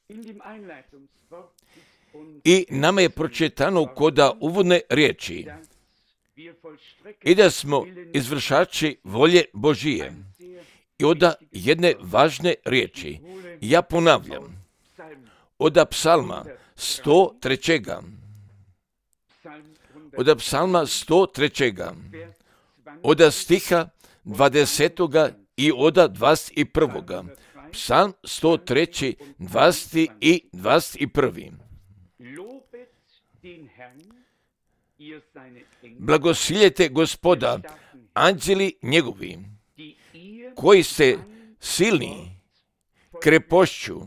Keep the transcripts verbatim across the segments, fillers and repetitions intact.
I nama je pročitano koda uvodne riječi i da smo izvršači volje Božije. I oda jedne važne riječi. Ja ponavljam. Oda psalma sto tri. Oda psalma sto tri. Oda stiha dvadesetoga i oda dvadeset prvoga. Psalm sto tri, dvadeset i dvadeset prvi. Blagosiljete Gospoda, anđeli njegovi, koji ste silni krepošću,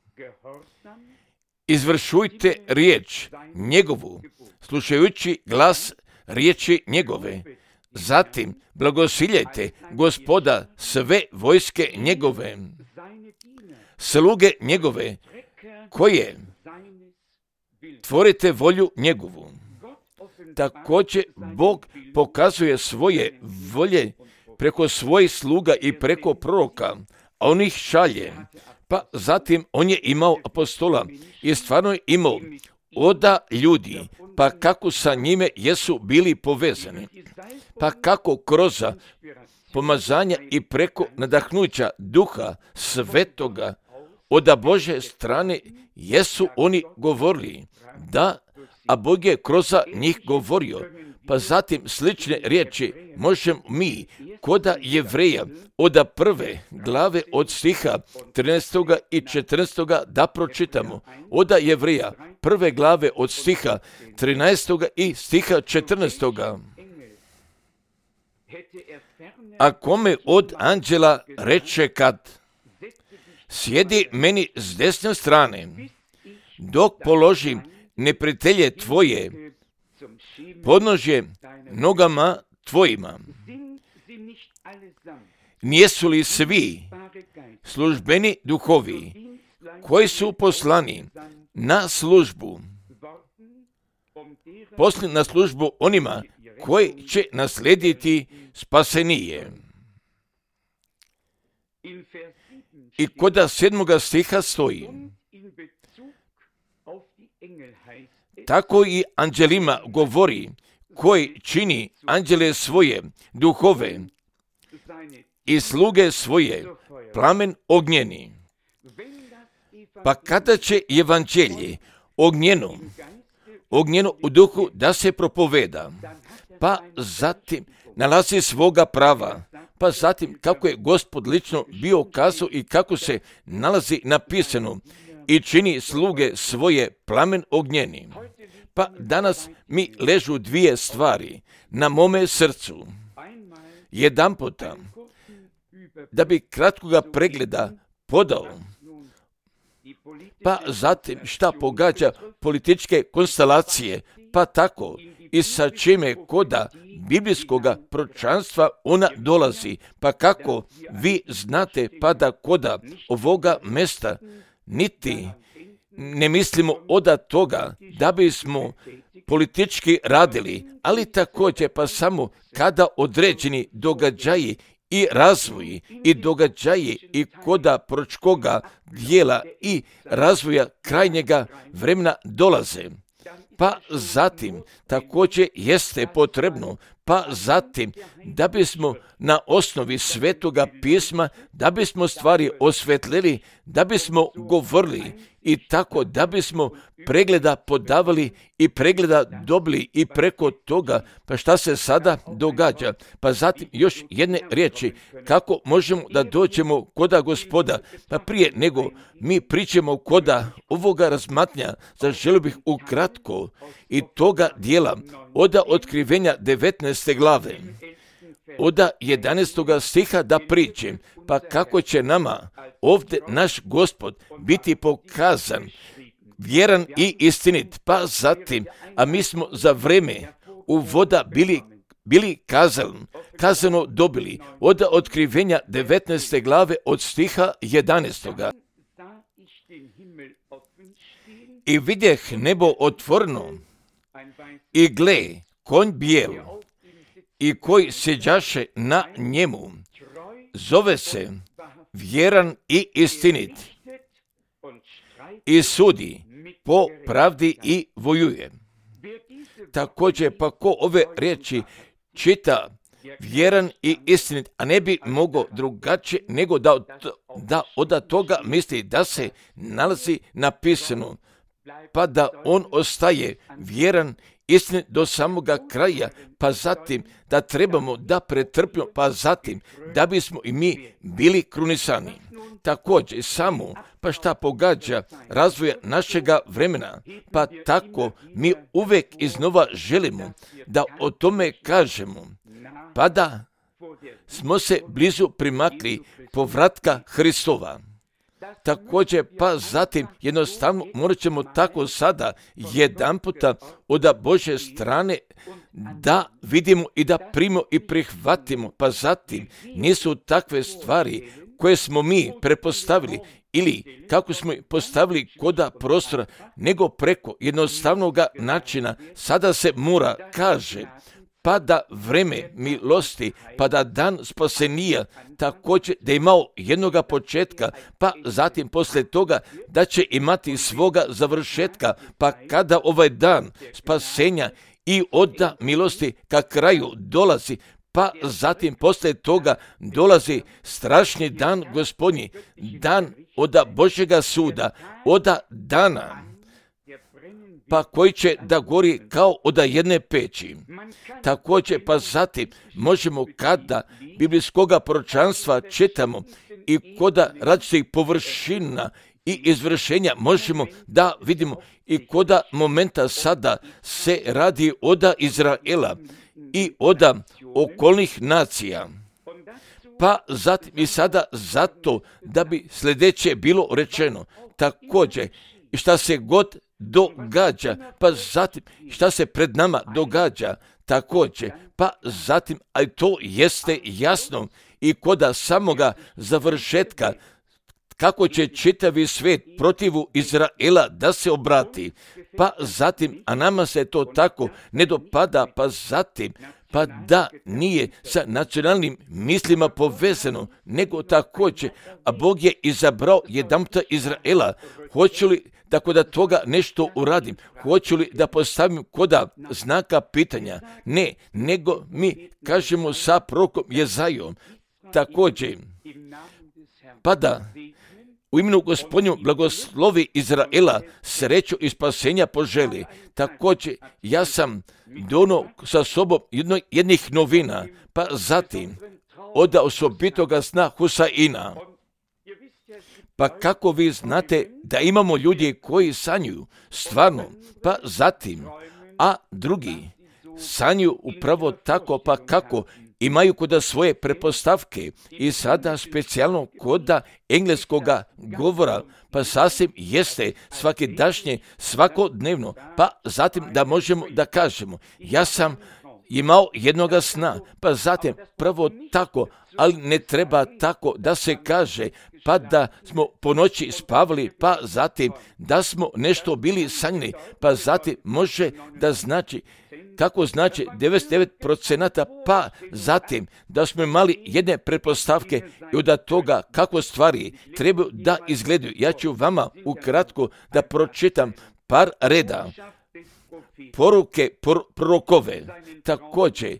izvršujte riječ njegovu, slušajući glas riječi njegove. Zatim blagosiljete Gospoda, sve vojske njegove, sluge njegove, koje tvorite volju njegovu. Također Bog pokazuje svoje volje preko svojih sluga i preko proroka, a on ih šalje. Pa zatim on je imao apostola i stvarno je imao oda ljudi, pa kako sa njime jesu bili povezani, pa kako kroz pomazanja i preko nadahnuća Duha Svetoga oda Bože strane jesu oni govorili, da, a Bog je kroz njih govorio. Pa zatim slične riječi možemo mi koda Jevreja oda prve glave od stiha trinaestoga i četrnaestoga da pročitamo. Oda Jevreja prve glave od stiha trinaestoga i stiha četrnaestoga. A kome od anđela reče kad sjedi meni s desne strane, dok položim neprijatelje tvoje podnožje nogama tvojima. Nijesu li svi službeni duhovi koji su poslani na službu, poslani na službu onima koji će naslijediti spasenije? I koda sedmoga stiha stoji, tako i anđelima govori, koji čini anđele svoje duhove i sluge svoje plamen ognjeni. Pa kada će evanđelje ognjeno, ognjeno u duhu da se propoveda, pa zatim nalazi svoga prava, pa zatim kako je Gospod lično bio kazao i kako se nalazi napisano, i čini sluge svoje plamen ognjeni. Pa danas mi ležu dvije stvari na mome srcu. Jedan puta, da bi kratkoga pregleda podao, pa zatim šta pogađa političke konstelacije, pa tako i sa čime koda biblijskoga proročanstva ona dolazi, pa kako vi znate, pa da koda ovoga mesta niti ne mislimo oda toga da bismo politički radili, ali također pa samo kada određeni događaji i razvoji i događaji i koda proročkoga dijela i razvoja krajnjega vremena dolaze. Pa zatim također jeste potrebno, pa zatim da bismo na osnovi Svetoga pisma, da bismo stvari osvetlili, da bismo govorili i tako da bismo pregleda podavali i pregleda dobili i preko toga, pa šta se sada događa. Pa zatim još jedne riječi, kako možemo da dođemo koda Gospoda, pa prije nego mi pričamo koda ovoga razmatnja, zaželio bih ukratko i toga dijela oda otkrivenja devetnaeste glave, oda jedanaestoga stiha da pričem, pa kako će nama ovdje naš Gospod biti pokazan, vjeran i istinit, pa zatim, a mi smo za vreme uvoda bili, bili kazan, kazano dobili, od otkrivenja devetnaeste glave od stiha jedanaestoga. I vidjeh nebo otvoreno, i gle, konj bijel, i koji sjeđaše na njemu, zove se vjeran i istinit, i sudi po pravdi i vojuje. Također, pa ko ove riječi čita vjeran i istinit, a ne bi mogao drugačije nego da od, da od toga misli da se nalazi napisano, pa da on ostaje vjeran istinit do samoga kraja, pa zatim da trebamo da pretrpimo, pa zatim da bismo i mi bili krunisani. Također samo, pa šta pogađa razvoja našega vremena, pa tako mi uvijek iznova želimo da o tome kažemo, pa da smo se blizu primakli povratka Hristova. Također, pa zatim jednostavno morat ćemo tako sada jedan puta od Božje strane da vidimo i da primimo i prihvatimo, pa zatim nisu takve stvari koje smo mi prepostavili ili kako smo postavili koda prostora, nego preko jednostavnog načina sada se mora, kaže, pa da vreme milosti, pa da dan spasenija također da je imao jednoga početka, pa zatim poslije toga da će imati svoga završetka, pa kada ovaj dan spasenja i oda milosti ka kraju dolazi, pa zatim poslije toga dolazi strašni dan Gospodnji, dan oda Božjega suda, oda dana, pa koji će da gori kao oda jedne peći. Također, pa zatim možemo kada biblijskoga proročanstva čitamo i koda različitih površina i izvršenja možemo da vidimo i koda momenta sada se radi oda Izraela i oda okolnih nacija. Pa zatim i sada zato da bi sljedeće bilo rečeno, također i šta se god događa, pa zatim šta se pred nama događa, također, pa zatim, a to jeste jasno i koda samoga završetka, kako će čitavi svijet protivu Izraela da se obrati, pa zatim, a nama se to tako ne dopada, pa zatim, pa da nije sa nacionalnim mislima povezano, nego također, a Bog je izabrao jedanputa Izraela. Hoću li da koda toga nešto uradim? Hoću li da postavim koda znaka pitanja? Ne, nego mi kažemo sa prorokom Jezajom. Također, pa da u imenu Gospodnju blagoslovi Izraela sreću i spasenja poželi. Također, ja sam dono sa sobom jedno, jednih novina, pa zatim od osobitoga sna Husaina. Pa kako vi znate da imamo ljudi koji sanjuju stvarno, pa zatim, a drugi sanjuju upravo tako, pa kako imaju koda svoje prepostavke i sada specijalno koda engleskoga govora, pa sasvim jeste svakidašnje, svakodnevno, pa zatim da možemo da kažemo, ja sam imao jednoga sna, pa zatim prvo tako, ali ne treba tako da se kaže, pa da smo po noći spavali, pa zatim da smo nešto bili sanjali, pa zatim može da znači, kako znači devedeset devet procenata, pa zatim da smo imali jedne pretpostavke i od toga kako stvari trebaju da izgledaju. Ja ću vama ukratko da pročitam par reda poruke prorokove, također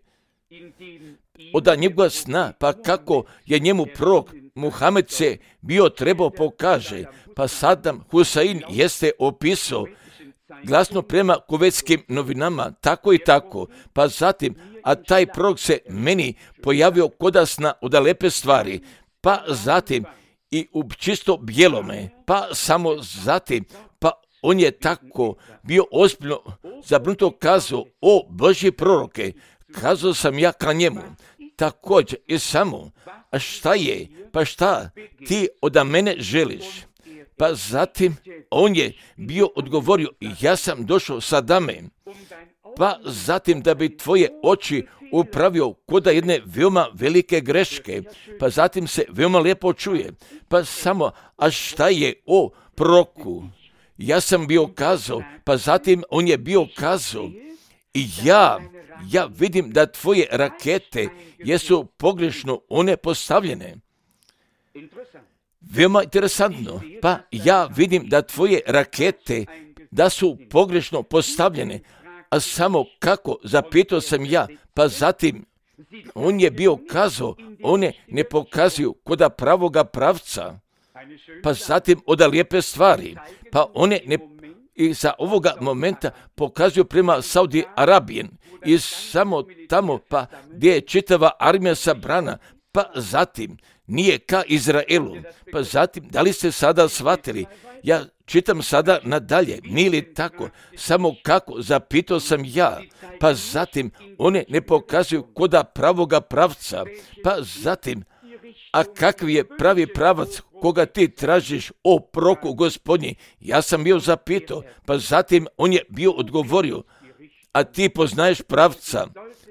od njegova sna, pa kako je njemu prorok Muhamed se bio trebao pokaže, pa Saddam Hussein jeste opisao glasno prema kuvetskim novinama, tako i tako, pa zatim, a taj prorok se meni pojavio koda sna od lepe stvari, pa zatim i u čisto bijelome, pa samo zatim, pa on je tako bio ozbiljno zabrinuto kazao, o Božji proroke, kazao sam ja ka njemu, također i samo, a šta je, pa šta ti od mene želiš? Pa zatim on je bio odgovorio, ja sam došao sa dame, pa zatim da bi tvoje oči upravio koda jedne veoma velike greške, pa zatim se veoma lijepo čuje, pa samo, a šta je o proroku? Ja sam bio kazao, pa zatim on je bio kazao, i ja, ja vidim da tvoje rakete jesu pogrešno one postavljene. Veoma interesantno, pa ja vidim da tvoje rakete, da su pogrešno postavljene, a samo kako, zapitao sam ja, pa zatim on je bio kazao, one ne pokazuju koda pravoga pravca, pa zatim oda lijepe stvari, pa one ne, i za ovoga momenta pokazuju prema Saudi Arabijen, i samo tamo, pa gdje je čitava armija sabrana, pa zatim nije ka Izraelu, pa zatim, da li ste sada shvatili? Ja čitam sada nadalje, nije li tako, samo kako, zapitao sam ja, pa zatim one ne pokazuju koda pravoga pravca, pa zatim, a kakvi je pravi pravac koga ti tražiš, o proku Gospodnji? Ja sam bio zapitao, pa zatim on je bio odgovorio, a ti poznaješ pravca,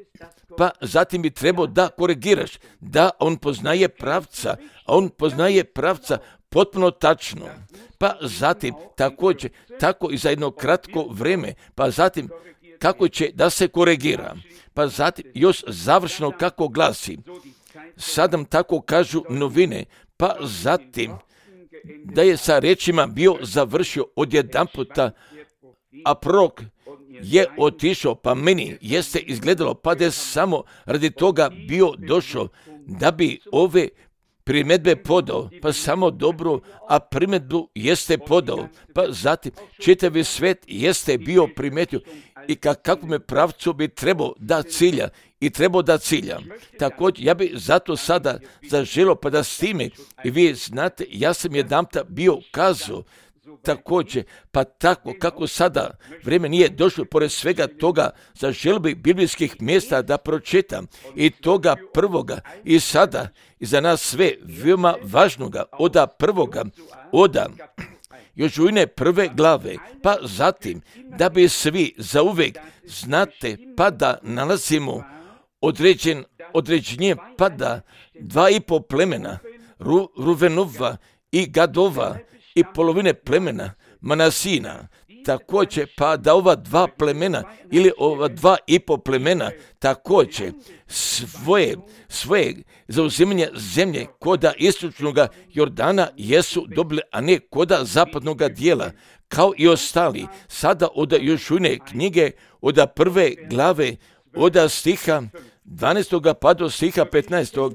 pa zatim bi trebao da korigiraš, da on poznaje pravca, a on poznaje pravca potpuno tačno, pa zatim također, tako i za jedno kratko vrijeme, pa zatim kako će da se korigira, pa zatim još završno kako glasi, sadam tako kažu novine, pa zatim da je sa rečima bio završio odjedanputa, a prorok je otišao, pa meni jeste izgledalo, pa da je samo radi toga bio došao, da bi ove primjedbe podao, pa samo dobro, a primjedbu jeste podao, pa zatim čitavi svet jeste bio primetio i kakvom je pravcu bi trebao da cilja i trebao da cilja. Također, ja bi zato sada zaželio, pa da s time, i vi znate, ja sam jedanputa bio kazao, također, pa tako kako sada vrijeme nije došlo, pored svega toga, zaželio bi biblijskih mjesta da pročitam i toga prvoga i sada i za nas sve veoma važnoga, oda prvoga, oda Jožujine prve glave, pa zatim da bi svi zauvek znate, pa da nalazimo određen, određenje, pa da dva i po plemena, Ru, Ruvenova i Gadova i polovine plemena Manasina, također pa da ova dva plemena ili ova dva i po plemena također svoje, svoje zauzimanje zemlje koda istočnog Jordana jesu dobili, a ne koda zapadnog dijela, kao i ostali. Sada od Jošujine knjige, od prve glave, od stiha dvanaestog pa do stiha petnaestog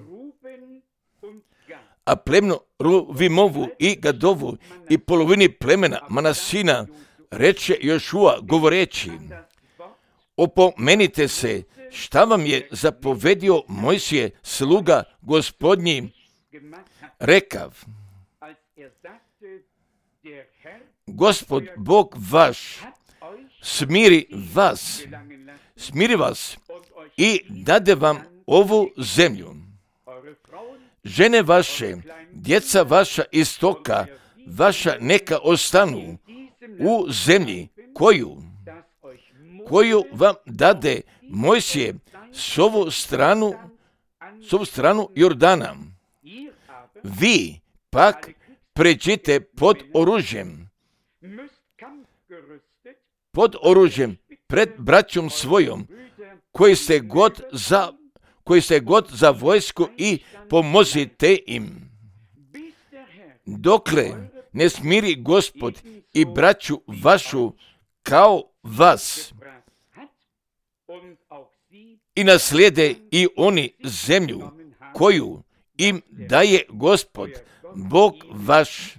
A plemno Ruvimovu i Gadovu i polovini plemena Manasina reče Jošua govoreći, opomenite se šta vam je zapovedio Mojsije sluga Gospodnji, rekav, Gospod Bog vaš smiri vas, smiri vas i dade vam ovu zemlju. Žene vaše, djeca vaša istoka, vaša neka ostanu u zemlji koju, koju vam dade Mojsije s ovu stranu, s ovu stranu Jordana. Vi pak pređite pod oružjem, pod oružjem pred braćom svojom, koji ste god za koji ste god za vojsku i pomozite im. Dokle ne smiri Gospod i braću vašu kao vas i naslijede i oni zemlju koju im daje Gospod, Bog vaš.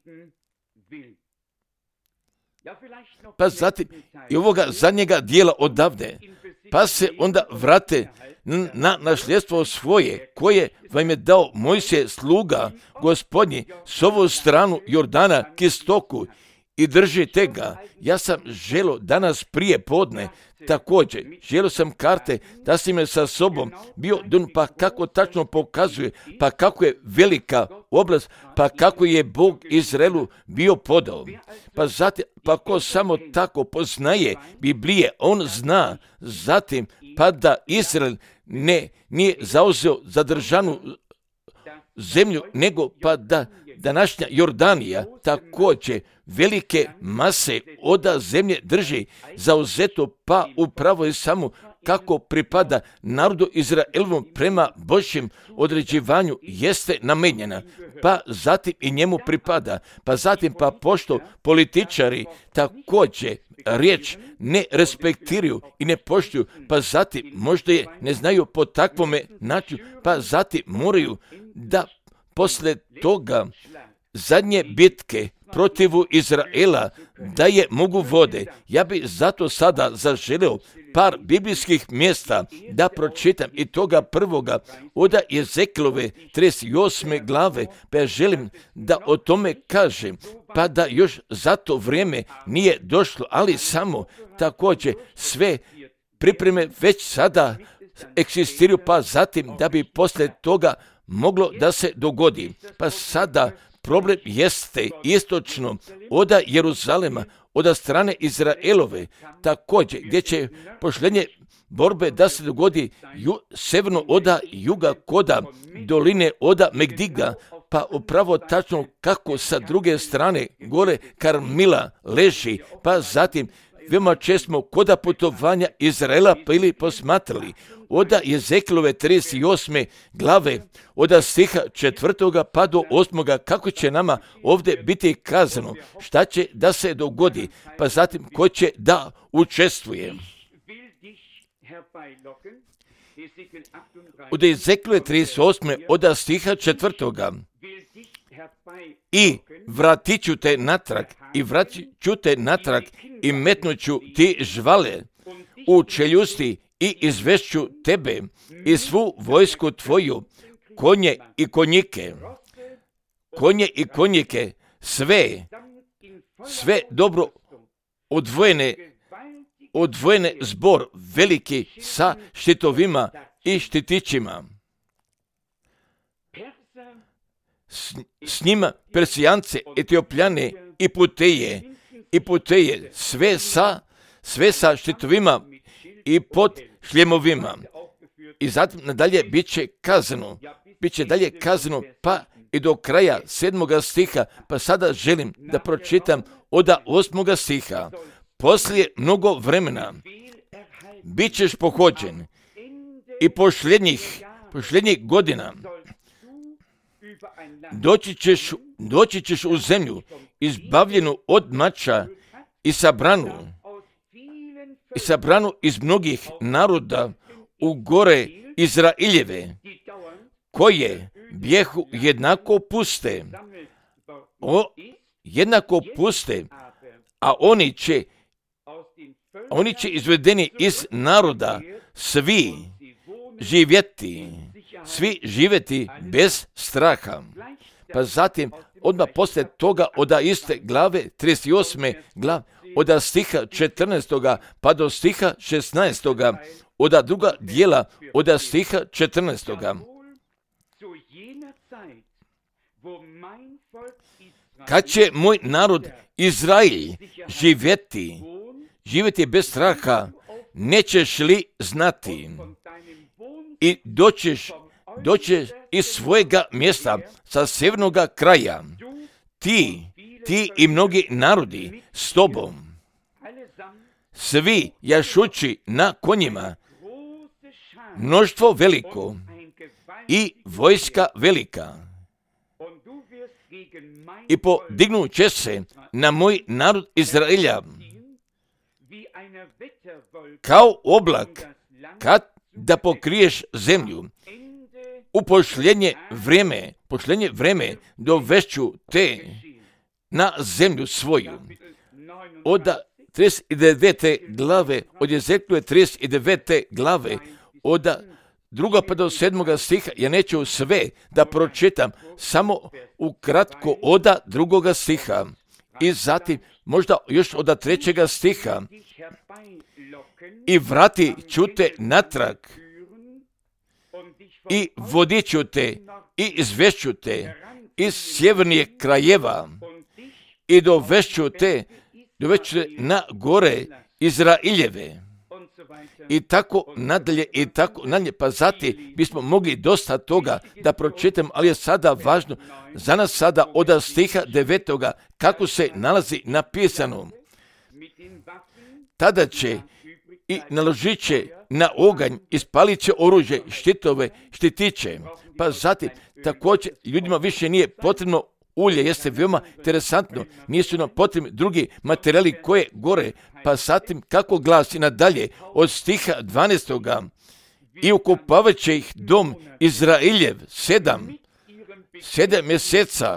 Pa zatim i ovoga zadnjega dijela odavde, pa se onda vrate na nasljedstvo svoje, koje vam je dao Mojsije sluga Gospodnji s ovu stranu Jordana k istoku i držite ga. Ja sam želio danas prije podne, također, želio sam karte da si me sa sobom bio, pa kako tačno pokazuje, pa kako je velika oblast, pa kako je Bog Izraelu bio podao. Pa zatim, pa ko samo tako poznaje Biblije, on zna zatim, pa da Izrael ne, nije zauzeo zadržanu zemlju, nego pa da današnja Jordanija također velike mase oda zemlje drži zauzeto, pa upravo je samo kako pripada narodu Izraelovom prema Božjem određivanju jeste namenjena, pa zatim i njemu pripada, pa zatim pa pošto političari također riječ ne respektiraju i ne poštuju, pa zatim možda je ne znaju po takvome načinu, pa zatim moraju da posle toga zadnje bitke protivu Izraela da je mogu vode. Ja bi zato sada zaželio par biblijskih mjesta da pročitam i toga prvoga od Ezekilove trideset osme glave, pa ja želim da o tome kažem, pa da još za to vrijeme nije došlo, ali samo također sve pripreme već sada egzistiraju, pa zatim da bi poslije toga moglo da se dogodi. Pa sada problem jeste istočno od Jeruzalema, od strane Izraelove, također gdje će pošljenje borbe da se dogodi ju, severno od juga koda doline od Megdiga, pa upravo tačno kako sa druge strane gore Karmila leži, pa zatim veoma često smo koda putovanja Izraela bili posmatrali od Ezekilove trideset osme glave, od stiha četvrtoga pa do osmoga, kako će nama ovdje biti kazano, šta će da se dogodi, pa zatim ko će da učestvuje. Od Ezekilove trideset osme od stiha četvrtoga i vratit ću te natrag, i vratit ću te natrag i metnuću ti žvale u čeljusti i izvešću tebe i svu vojsku tvoju, konje i konjike, konje i konjike, sve, sve dobro odvojene, odvojene zbor veliki sa štitovima i štitićima. S, s njima Persijance, Etiopljane i Puteje, i Puteje, sve sa, sve sa štitovima i pod šljemovima. I zatim nadalje bit će kazano, bit će dalje kazano, pa i do kraja sedmoga stiha, pa sada želim da pročitam od osmoga stiha. Poslije mnogo vremena bit ćeš pohođen i pošljednjih, pošljednjih godina doći ćeš, doći ćeš u zemlju izbavljenu od mača i sabranu, i sabranu iz mnogih naroda u gore Izraeljeve, koje bjehu jednako puste, o, jednako puste, a oni će, oni će izvedeni iz naroda svi živjeti, svi živjeti bez straha. Pa zatim, odmah poslije toga, od iste glave, trideset osme glave, od stiha četrnaestoga pa do stiha šesnaestoga, od druga dijela, od stiha četrnaestoga. Kad će moj narod Izrael živjeti, živjeti bez straha, nećeš li znati i doćeš, doćeš iz svojega mjesta sa sjevernoga kraja, ti, ti i mnogi narodi s tobom, svi jašući na konjima, mnoštvo veliko i vojska velika. I podignut će se na moj narod Izraelja kao oblak kad da pokriješ zemlju. U pošljenje vreme, pošljenje vreme dovešću te na zemlju svoju. Od trideset devete glave, od Ezekilove trideset devete glave, od druga pa do sedmoga stiha, ja neću sve da pročitam, samo ukratko od drugoga stiha. I zatim možda još od trećega stiha. I vrati ću te natrag i vodit ću te i izvešću te iz sjevernih krajeva i dovešću te, dovešću te na gore Izraeljeve. I tako nadalje, i tako nadalje, pa zatim bismo mogli dosta toga da pročitamo, ali je sada važno za nas sada od stiha devetoga kako se nalazi napisano. Tada će i naložit će na oganj, ispalit će oružje, štitove, štitiće. Pa zatim, također, ljudima više nije potrebno ulje, jeste veoma interesantno, nisu nam potrebni drugi materijali koje gore, pa zatim kako glasi nadalje od stiha dvanaestoga i ukupavat će ih dom Izraeljev sedam, sedam mjeseca,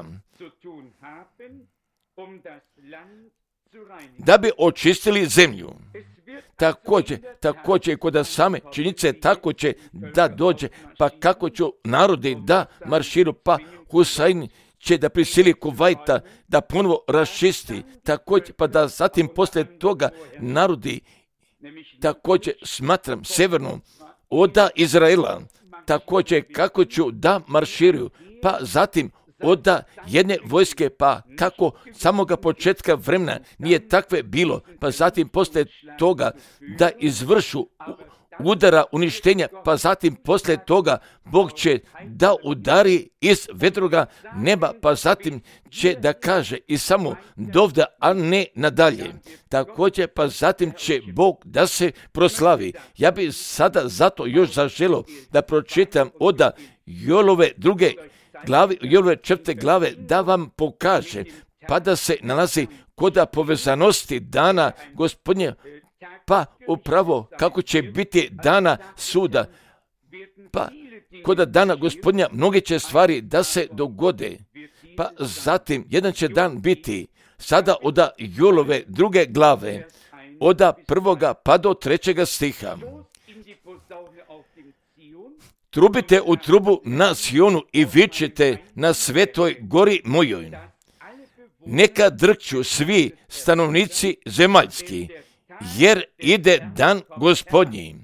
da bi očistili zemlju. Također, također kod same činjenice tako će da dođe, pa kako će narodi da marširu, pa Husain će da prisili Kuvajta da ponovo raščisti, također pa da zatim poslije toga narodi, također smatram severnom oda Izraela, također kako ću da marširaju, pa zatim oda jedne vojske, pa kako samoga početka vremena nije takve bilo, pa zatim poslije toga da izvršu udara uništenja, pa zatim poslije toga Bog će da udari iz vedroga neba, pa zatim će da kaže i samo dovda, a ne nadalje. Također, pa zatim će Bog da se proslavi. Ja bih sada zato još zaželio da pročitam oda Joelove druge glave, Joelove četvrte glave, da vam pokaže, pa da se nalazi kod povezanosti dana Gospodnje, pa upravo kako će biti dana suda, pa kod dana Gospodnja mnoge će stvari da se dogode, pa zatim jedan će dan biti sada od Joelove druge glave, od prvoga pa do trećega stiha. Trubite u trubu na Sionu i vičite na svetoj gori mojoj. Neka drkću svi stanovnici zemaljski, jer ide dan Gospodnji,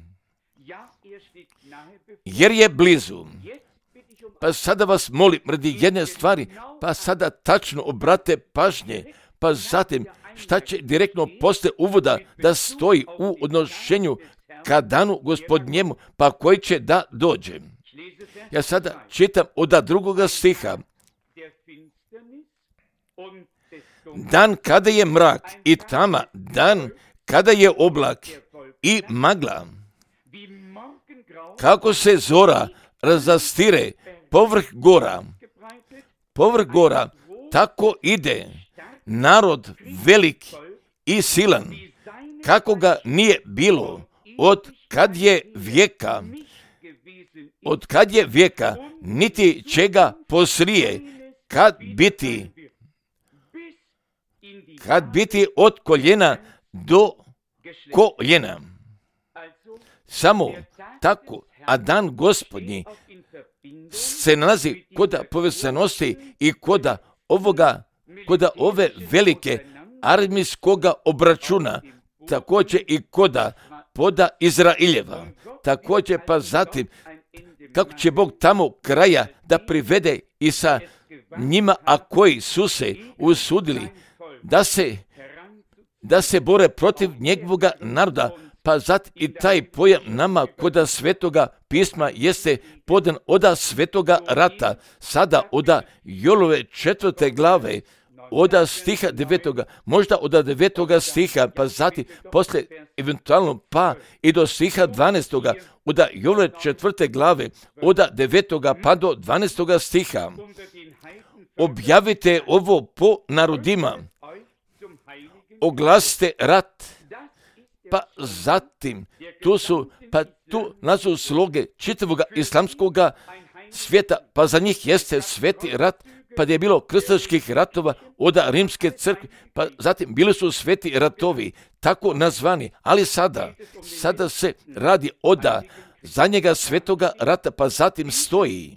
jer je blizu. Pa sada vas molim radi jedne stvari, pa sada tačno obrate pažnje, pa zatim šta će direktno posle uvoda da stoji u odnošenju ka danu Gospodnjemu, pa koji će da dođe. Ja sada čitam od drugoga stiha. Dan kada je mrak i tama, dan kada je oblak i magla, kako se zora razastire povrh gora, povrh gora, tako ide narod velik i silan, kako ga nije bilo od kad je vijeka, od kad je vijeka, niti čega posrije, kad biti, kad biti od koljena do koljena. Samo tako, a dan Gospodnji se nalazi kod povezanosti i kod ovoga, kod ove velike armijskoga obračuna, također i kod poda Izraeljeva. Također pa zatim kako će Bog tamo kraja da privede i sa njima, a koji su se usudili da se, da se bore protiv njegovoga naroda, pa zatim i taj pojam nama kod svetoga pisma jeste podan oda svetoga rata, sada oda Joelove četvrte glave, oda stiha devetoga, možda oda devetoga stiha, pa zatim poslije eventualno pa i do stiha dvanaestoga, oda Joelove četvrte glave, oda devetoga pa do dvanaestoga stiha. Objavite ovo po narodima, oglasite rat, pa zatim tu su, pa tu nazu sloge čitavoga islamskoga svijeta, pa za njih jeste sveti rat, pa da je bilo krstaških ratova od rimske crkve, pa zatim bili su sveti ratovi, tako nazvani, ali sada, sada se radi od za njega svetoga rata, pa zatim stoji.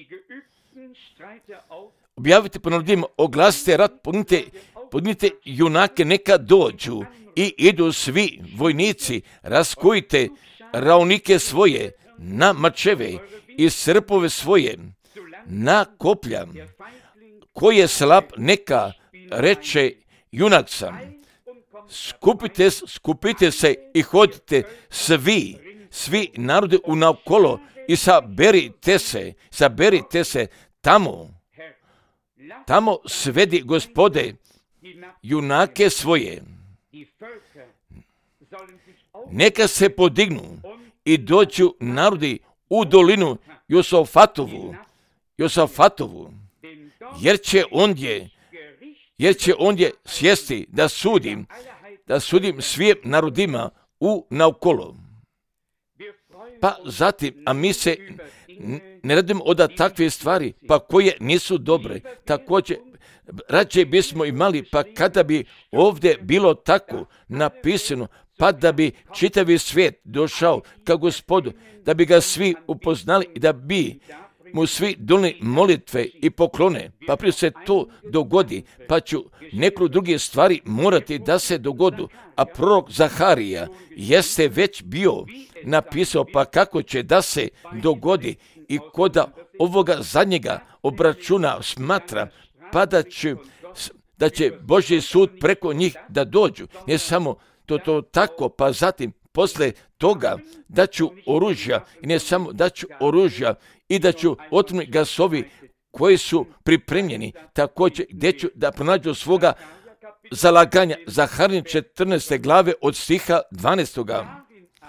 Objavite po narodima, oglasite rat, podnite, podnite junake, neka dođu i idu svi vojnici, raskujte raunike svoje na mačeve i srpove svoje na koplja. Ko je slab, neka reče junak sam. Skupite, skupite se i hodite svi, svi narodi unaokolo i saberite se, saberite se tamo. Tamo svedi Gospode junake svoje. neka se podignu i dođu narodi u dolinu Josafatovu, Josafatovu, jer će ondje, jer će ondje sjesti da sudim, da sudim svim narodima u naokolo. Pa zatim, a mi se ne radimo od takve stvari, pa koje nisu dobre. Također, rađe bismo imali, pa kada bi ovdje bilo tako napisano, pa da bi čitavi svijet došao ka Gospodu, da bi ga svi upoznali i da bi mu svi donijeli molitve i poklone, pa prije se to dogodi, pa ću nekoliko druge stvari morati da se dogodu, a prorok Zaharija jeste već bio napisao, pa kako će da se dogodi i koda ovoga zadnjega obračuna smatra, pa da će, da će Božji sud preko njih da dođu, ne samo to, to tako, pa zatim posle toga da ću oružja, i ne samo da ću oružja, i da ću otrovni gasovi koji su pripremljeni, također gdje ću da pronađu svoga zalaganja. Zaharije četrnaeste glave od stiha dvanaestoga.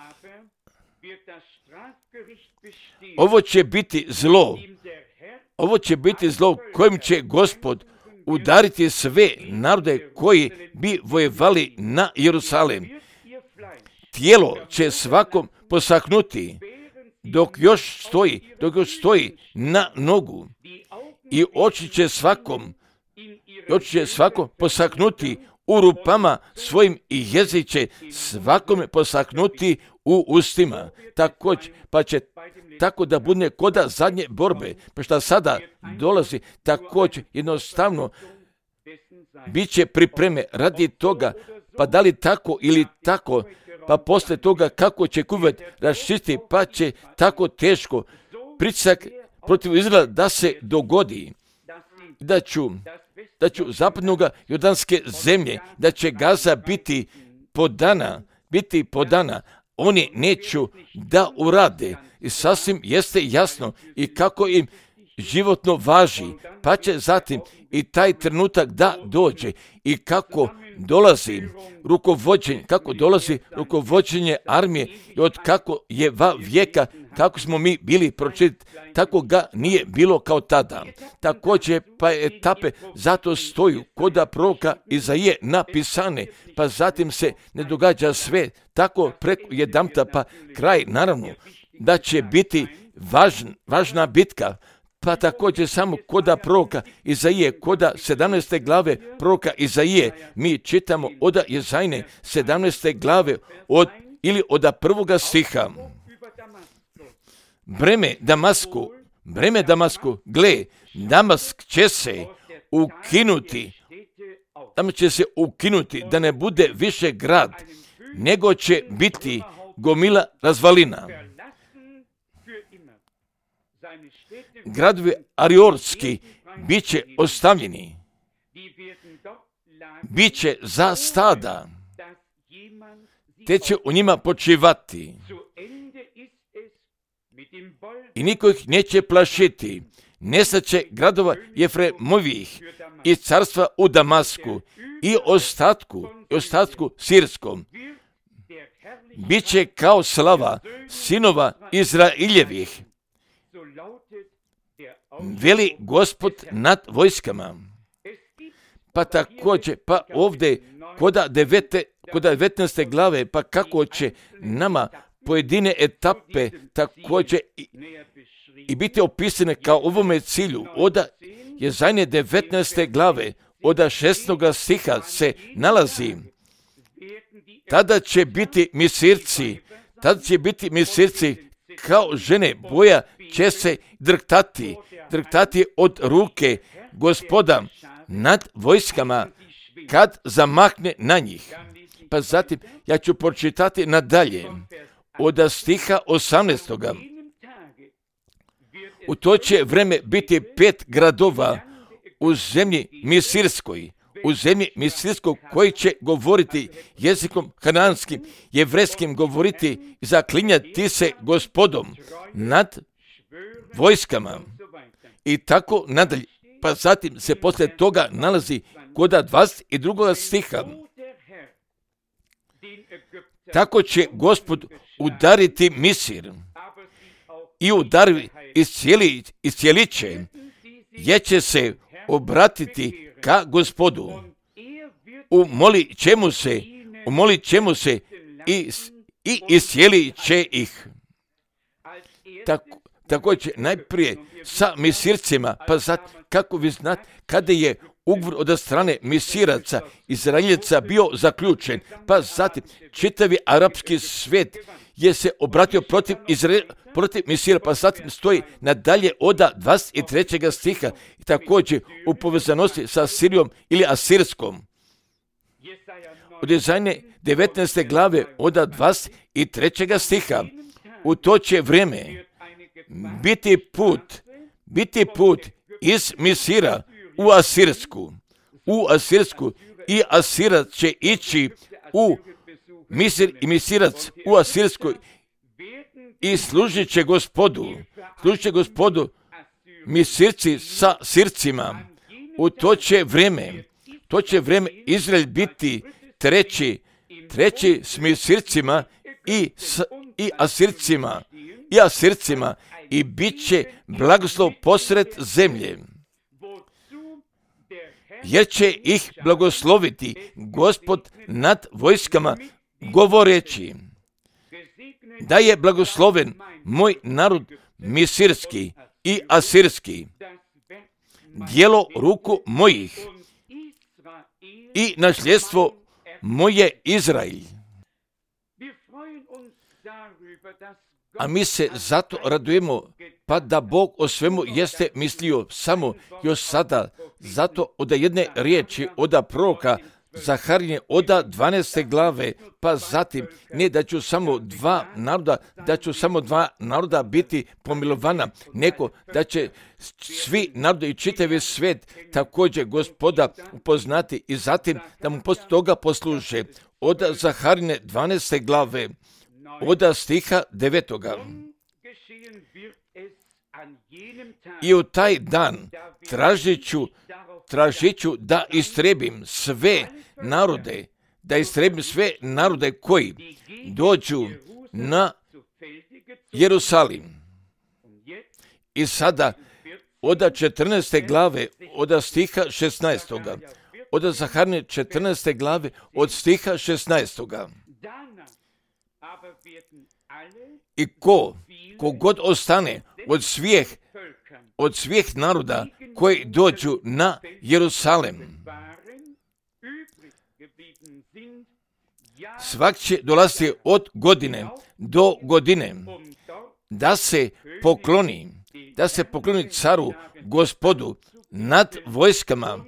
Ovo će biti zlo, ovo će biti zlo kojim će Gospod udariti sve narode koji bi vojevali na Jerusalem. Tijelo će svakom posahnuti dok još stoji, dok još stoji na nogu, i oči će svakom, i oči će svakom posahnuti u rupama svojim, i jezik će svakome posahnuti u ustima. Također, pa će tako da bude koda zadnje borbe, pa šta sada dolazi, također jednostavno bit će pripreme radi toga, pa da li tako ili tako, pa posle toga kako će kuvat raščisti, pa će tako teško pritisak protiv Izraela da se dogodi, da ću, da ću zapadnoga jordanske zemlje, da će Gaza biti podana, biti podana, oni neću da urade, i sasvim jeste jasno i kako im životno važi, pa će zatim i taj trenutak da dođe, i kako dolazi rukovođenje, kako dolazi rukovođenje armije, i od kako je va vijeka, kako smo mi bili pročitati, tako ga nije bilo kao tada. Također, pa etape zato stoju koda proroka Izaije napisane, pa zatim se ne događa sve tako preko jedanputa, pa kraj, naravno, da će biti važn, važna bitka, pa također samo koda proroka Izaije, koda sedamnaeste glave proroka Izaije, mi čitamo od Jezajne sedamnaeste glave od, ili od prvoga stiha. Breme Damasku, breme Damasku, gle, Damask će se ukinuti, tamo će se ukinuti, da ne bude više grad, nego će biti gomila razvalina. Gradovi ariorski bit će ostavljeni, bit će za stada, te će u njima počivati i niko ih neće plašiti. Nestaće gradova Jefremovih i carstva u Damasku i ostatku, i ostatku sirskom. Biće kao slava sinova Izraeljevih, veli Gospod nad vojskama. Pa također, pa ovdje koda devete, koda devetnaeste glave, pa kako će nama pojedine etape također i, i biti opisane kao ovome cilju. Oda je zadnje devetnaeste glave, oda šestnoga stiha se nalazi. Tada će biti misirci, tada će biti misirci kao žene, boja će se drhtati, drhtati od ruke Gospoda nad vojskama kad zamahne na njih. Pa zatim ja ću pročitati nadalje od stiha osamnaestoga. U to će vreme biti pet gradova u zemlji Misirskoj, u zemlji Misirskoj koji će govoriti jezikom hananskim, jevrejskim govoriti i zaklinjati se Gospodom nad vojskama. I tako nadalje. Pa zatim se poslije toga nalazi koda dvadeset drugog stiha. tako će Gospod udariti Misir i udari iscijelit će, jer će se obratiti ka Gospodu. Umolit ćemo se, umolit ćemo se i, i iscijelit će ih. Tako, tako će najprije sa Misircima, pa sad, kako vi znate, kada je ugovor od strane Misiraca, Izraeljaca bio zaključen, pa zatim čitavi arapski svijet je se obratio protiv Izrael, protiv Misira, pa zatim stoji nadalje oda dvadeset trećeg stiha i također u povezanosti sa Sirijom ili Asirskom. Od Jesaje devetnaeste glave oda dvadeset trećeg stiha, u to će vrijeme biti put, biti put iz Misira u Asirsku, u Asirsku i Asirac će ići u Misir i Misirac u Asirsku i služit će Gospodu, služit će Gospodu Misirci sa Sircima. U to će vrijeme, to će vrijeme Izrael biti treći, treći s Misircima i, s, i Asircima, i Asircima i bit će blagoslov posred zemlje. Jer će ih blagosloviti Gospod nad vojskama, govoreći da je blagosloven moj narod misirski i asirski, djelo ruku mojih i nasljedstvo moje Izrael. A mi se zato radujemo, pa da Bog o svemu jeste mislio samo još sada, zato od jedne riječi, od proroka Zaharije, od dvanaeste glave, pa zatim ne da ću samo dva naroda, da ću samo dva naroda biti pomilovana, nego da će svi narodi i čitavi svijet također Gospoda upoznati i zatim da mu poslije toga posluže. Od Zaharine dvanaeste glave, od stiha devetoga. I u taj dan tražit ću, tražit ću da istrebim sve narode, da istrebim sve narode koji dođu na Jerusalim. I sada od četrnaeste glave, od stiha šesnaestoga. Od Zaharine četrnaeste glave, od stiha šesnaestoga. I ko, ko god ostane od svih, od svih naroda koji dođu na Jerusalem, svak će dolaziti od godine do godine da se pokloni, da se pokloni caru Gospodu nad vojskama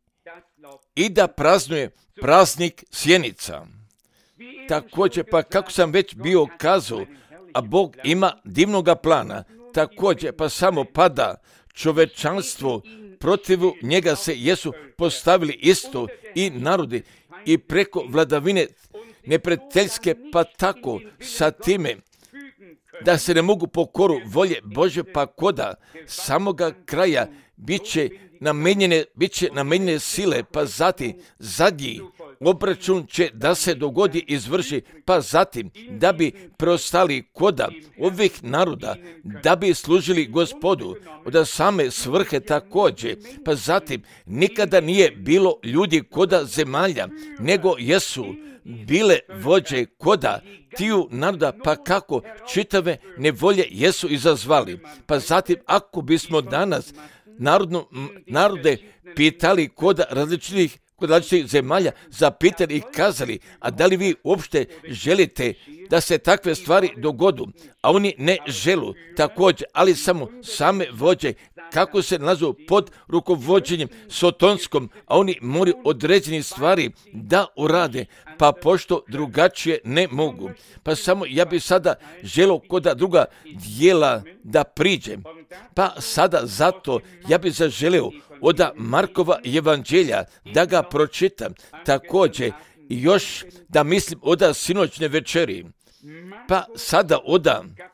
i da praznuje praznik sjenica. Također, pa kako sam već bio kazao, a Bog ima divnoga plana, također, pa samo pada čovečanstvo, protiv njega se jesu postavili isto i narodi i preko vladavine neprijateljske, pa tako sa time da se ne mogu pokoru volje Bože, pa koda samoga kraja bit će namenjene, bit će namenjene sile, pa zatim zadnji obračun će da se dogodi izvrši, pa zatim da bi preostali koda ovih naroda, da bi služili Gospodu od same svrhe također, pa zatim nikada nije bilo ljudi koda zemalja, nego jesu bile vođe koda tiju naroda, pa kako čitave nevolje jesu izazvali. Pa zatim ako bismo danas narodno, narode pitali koda različitih kod različitih zemalja, zapitali i kazali, a da li vi uopšte želite da se takve stvari dogodu, a oni ne želu također, ali samo same vođe, kako se nalazu pod rukovođenjem sotonskom, a oni moraju određeni stvari da urade, pa pošto drugačije ne mogu. Pa samo ja bi sada želio koda druga dijela da priđem. Pa sada zato ja bi zaželio od Markova evanđelja da ga pročitam, također i još da mislim od sinoćne večeri. Pa sada od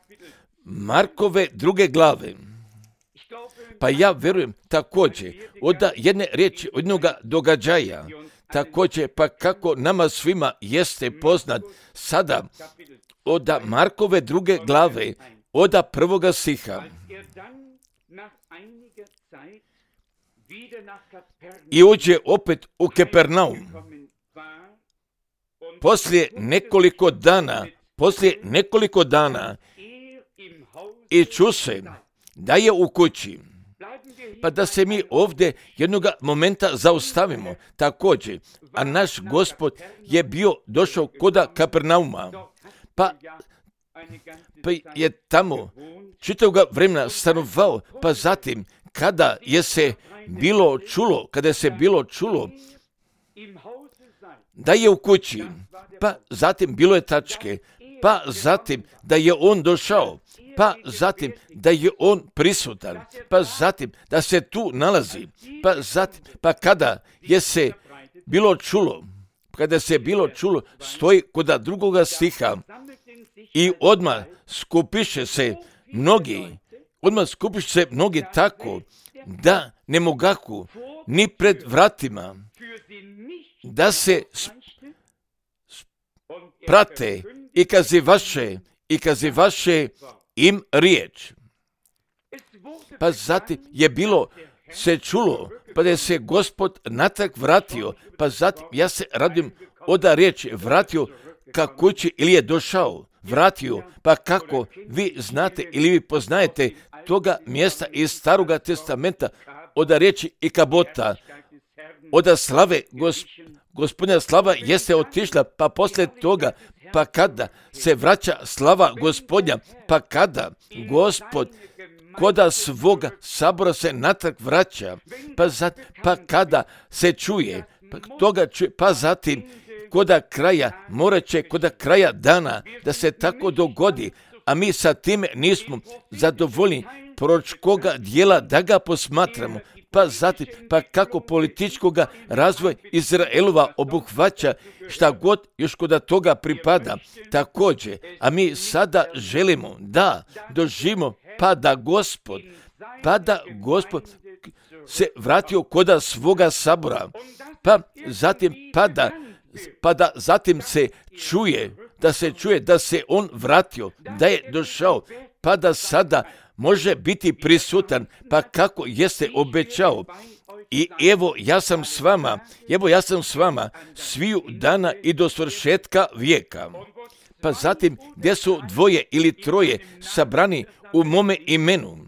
Markove druge glave. Pa ja verujem također od jedne riječi, od jednog događaja, također pa kako nama svima jeste poznat sada od Markove druge glave, od prvoga stiha. I uđe opet u Kapernaum. Poslije nekoliko dana, poslije nekoliko dana i ču se da je u kući. Pa da se mi ovdje jednog momenta zaustavimo također, a naš Gospod je bio došao koda Kapernauma, pa, pa je tamo čitavog vremena stanovao, pa zatim kada je se bilo čulo, kada je se bilo čulo da je u kući, pa zatim bilo je tačke, pa zatim da je on došao, pa zatim da je on prisutan, pa zatim da se tu nalazi, pa zatim, pa kada je se bilo čulo, kada se bilo čulo, stoji kod drugoga stiha i odmah skupiše se mnogi, odmah skupiše se mnogi tako da ne mogaku ni pred vratima da se prate i kazivaše, i kazivaše im riječ. Pa zatim je bilo se čulo, pa da je se Gospod natrag vratio, pa zatim ja se radim oda riječi vratio ka kući ili je došao, vratio, pa kako vi znate ili vi poznajete toga mjesta iz Staroga testamenta oda riječi i kabota, oda slave gosp, gospodina slava jeste otišla, pa poslije toga, pa kada se vraća slava Gospodnja, pa kada Gospod koda svoga sabora se natrag vraća, pa, zat, pa kada se čuje, pa, toga čuje, pa zatim koda kraja, morat će koda kraja dana da se tako dogodi, a mi sa time nismo zadovoljni proročkoga dijela da ga posmatramo, pa zatim, pa kako političkoga razvoja Izraelova obuhvaća šta god još kod toga pripada. Također, a mi sada želimo da doživimo pa da Gospod, pa da Gospod se vratio koda svoga sabora, pa zatim pa da, pa da zatim se čuje, da se čuje da se on vratio, da je došao, pa da sada može biti prisutan, pa kako jeste obećao. I evo ja sam s vama, evo ja sam s vama sviju dana i do svršetka vijeka. Pa zatim gdje su dvoje ili troje sabrani u mome imenu,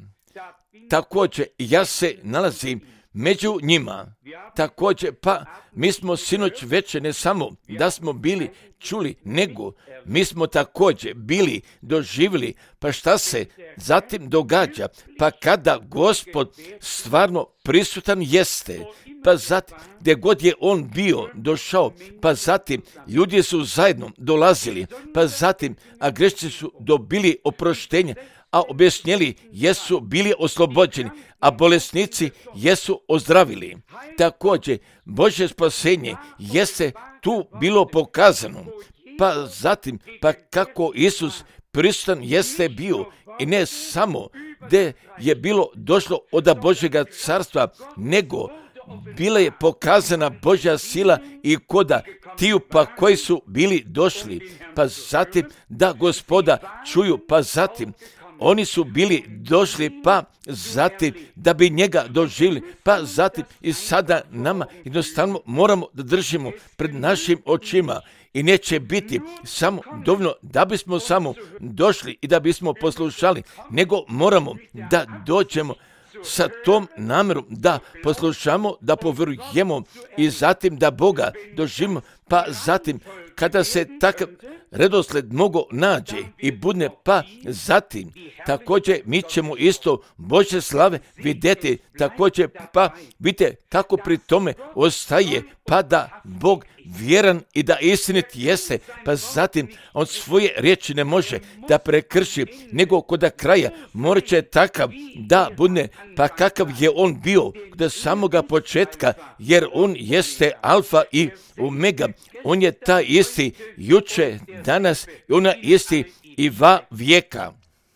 također ja se nalazim među njima. Također, pa mi smo sinoć večer ne samo da smo bili čuli, nego mi smo također bili doživjeli, pa šta se zatim događa, pa kada Gospod stvarno prisutan jeste, pa zatim gdje god je on bio došao, pa zatim ljudi su zajedno dolazili, pa zatim a grešnici su dobili oproštenje, a objašnjeli jesu bili oslobođeni, a bolesnici jesu ozdravili. Također, Božje spasenje jeste tu bilo pokazano, pa zatim, pa kako Isus prisutan jeste bio, i ne samo gdje je bilo došlo od Božjega carstva, nego bila je pokazana Božja sila i koda tiju pa koji su bili došli, pa zatim da Gospoda čuju, pa zatim oni su bili došli, pa zatim da bi njega doživjeli, pa zatim i sada nama jednostavno moramo da držimo pred našim očima i neće biti samo dovoljno da bismo samo došli i da bismo poslušali, nego moramo da dođemo sa tom namjerom da poslušamo, da povjerujemo i zatim da Boga doživimo, pa zatim kada se takav redosled mogo nađe i budne, pa zatim također mi ćemo isto Božje slave vidjeti, također pa vidite kako pri tome ostaje, pa da Bog vjeran i da istinit jeste, pa zatim on svoje riječi ne može da prekrši, nego kod kraja morat će takav da budne, pa kakav je on bio kod samoga početka, jer on jeste alfa i omega, on je ta isti juče, danas i ona isti i va vijeka.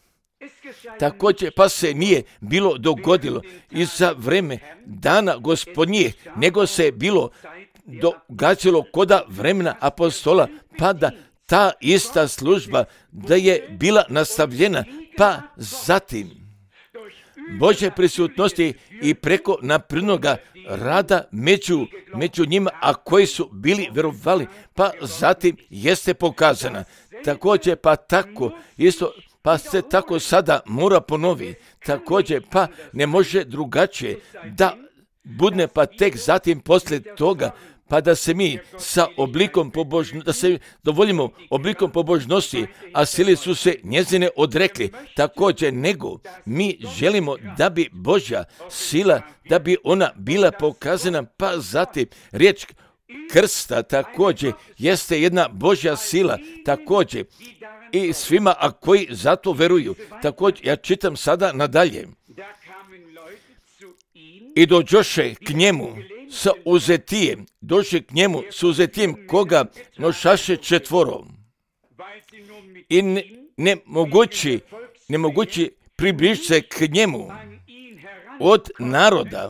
Također pa se nije bilo dogodilo i za vreme dana Gospodnjih, nego se bilo događalo koda vremena apostola, pa da ta ista služba da je bila nastavljena, pa zatim Božje prisutnosti i preko naprednoga rada među, među njima, a koji su bili vjerovali, pa zatim jeste pokazana. Također, pa tako, isto, pa se tako sada mora ponovi. Također, pa ne može drugačije da budne, pa tek zatim poslije toga, pa da se mi sa oblikom pobožnosti, da se dovoljimo oblikom pobožnosti, a sili su se njezine odrekli, također nego mi želimo da bi Božja sila, da bi ona bila pokazana, pa zatim riječ krsta također jeste jedna Božja sila, također i svima, a koji zato veruju. Također, ja čitam sada nadalje. I dođoše k njemu sa uzetijem, došli k njemu s uzetijem koga nošaše četvoro. I ne, ne mogući, ne mogući približiti se k njemu od naroda,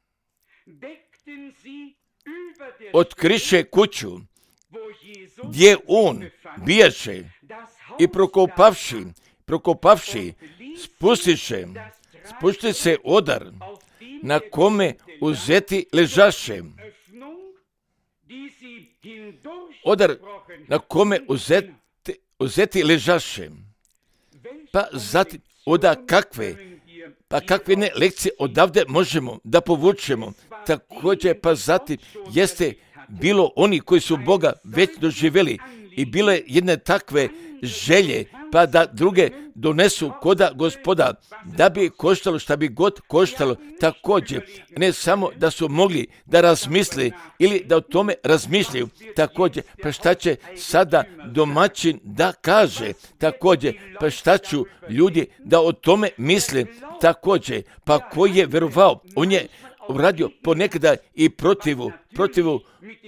otkriše kuću gdje on bijaše i prokopavši, prokopavši, spustiše, spušti se odar na kome uzeti ležaše. Odar na kome uzeti, uzeti ležaše. Pa zatim, oda kakve, pa kakve ne lekcije odavde možemo da povučemo. Također, pa zatim jeste bilo oni koji su Boga već doživjeli i bile jedne takve želje, pa da druge donesu koda Gospoda, da bi koštalo šta bi god koštalo. Također, ne samo da su mogli da razmisli ili da o tome razmišljaju. Također, pa šta će sada domaćin da kaže? Također, pa šta ću ljudi da o tome misle? Također, pa koji je verovao, on je uradio ponekada i protivu, protivu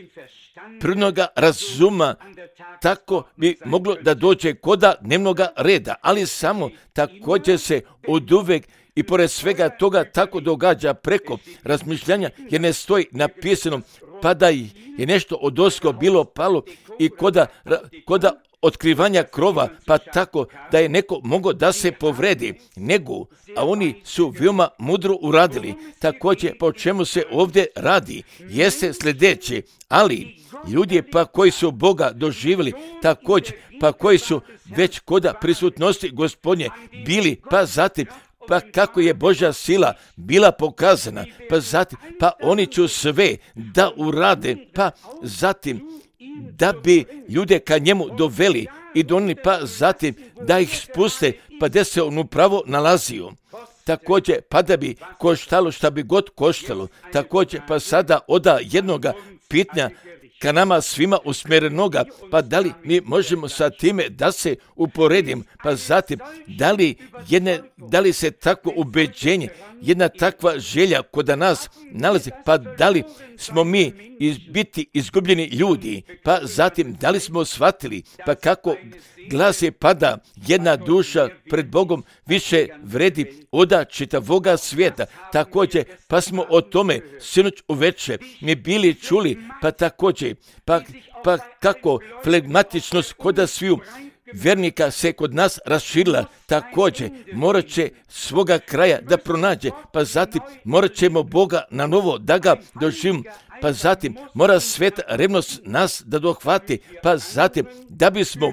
prirodnoga razuma, tako bi moglo da dođe koda dnevnoga reda, ali samo također se oduvek i pored svega toga tako događa preko razmišljanja, jer ne stoji napisano pa da je nešto od osko bilo palo i koda, koda otkrivanja krova, pa tako da je neko mogao da se povredi, nego, a oni su veoma mudro uradili. Također, pa o čemu se ovdje radi, jeste sljedeće, ali ljudi pa koji su Boga doživjeli, također, pa koji su već koda prisutnosti Gospodnje bili, pa zatim, pa kako je Božja sila bila pokazana, pa zatim, pa oni će sve da urade, pa zatim, da bi ljude ka njemu doveli i donili, pa zatim da ih spuste, pa gdje se on upravo nalazio. Također, pa da bi koštalo šta bi god koštalo. Također, pa sada oda jednoga pitanja ka nama svima usmjerenoga, pa da li mi možemo sa time da se uporedim, pa zatim, da li, jedne, da li se takvo ubeđenje, jedna takva želja kod nas nalazi, pa da li smo mi iz, biti izgubljeni ljudi, pa zatim, da li smo shvatili, pa kako glas je pada, jedna duša pred Bogom više vredi oda čitavoga svijeta. Također, pa smo o tome sinoć uveče mi bili čuli, pa također, pa, pa kako flegmatičnost koda sviju vjernika se kod nas raširila, također morat će svoga kraja da pronađe, pa zatim morat ćemo Boga na novo da ga doživimo, pa zatim mora sveta revnost nas da dohvati, pa zatim da bismo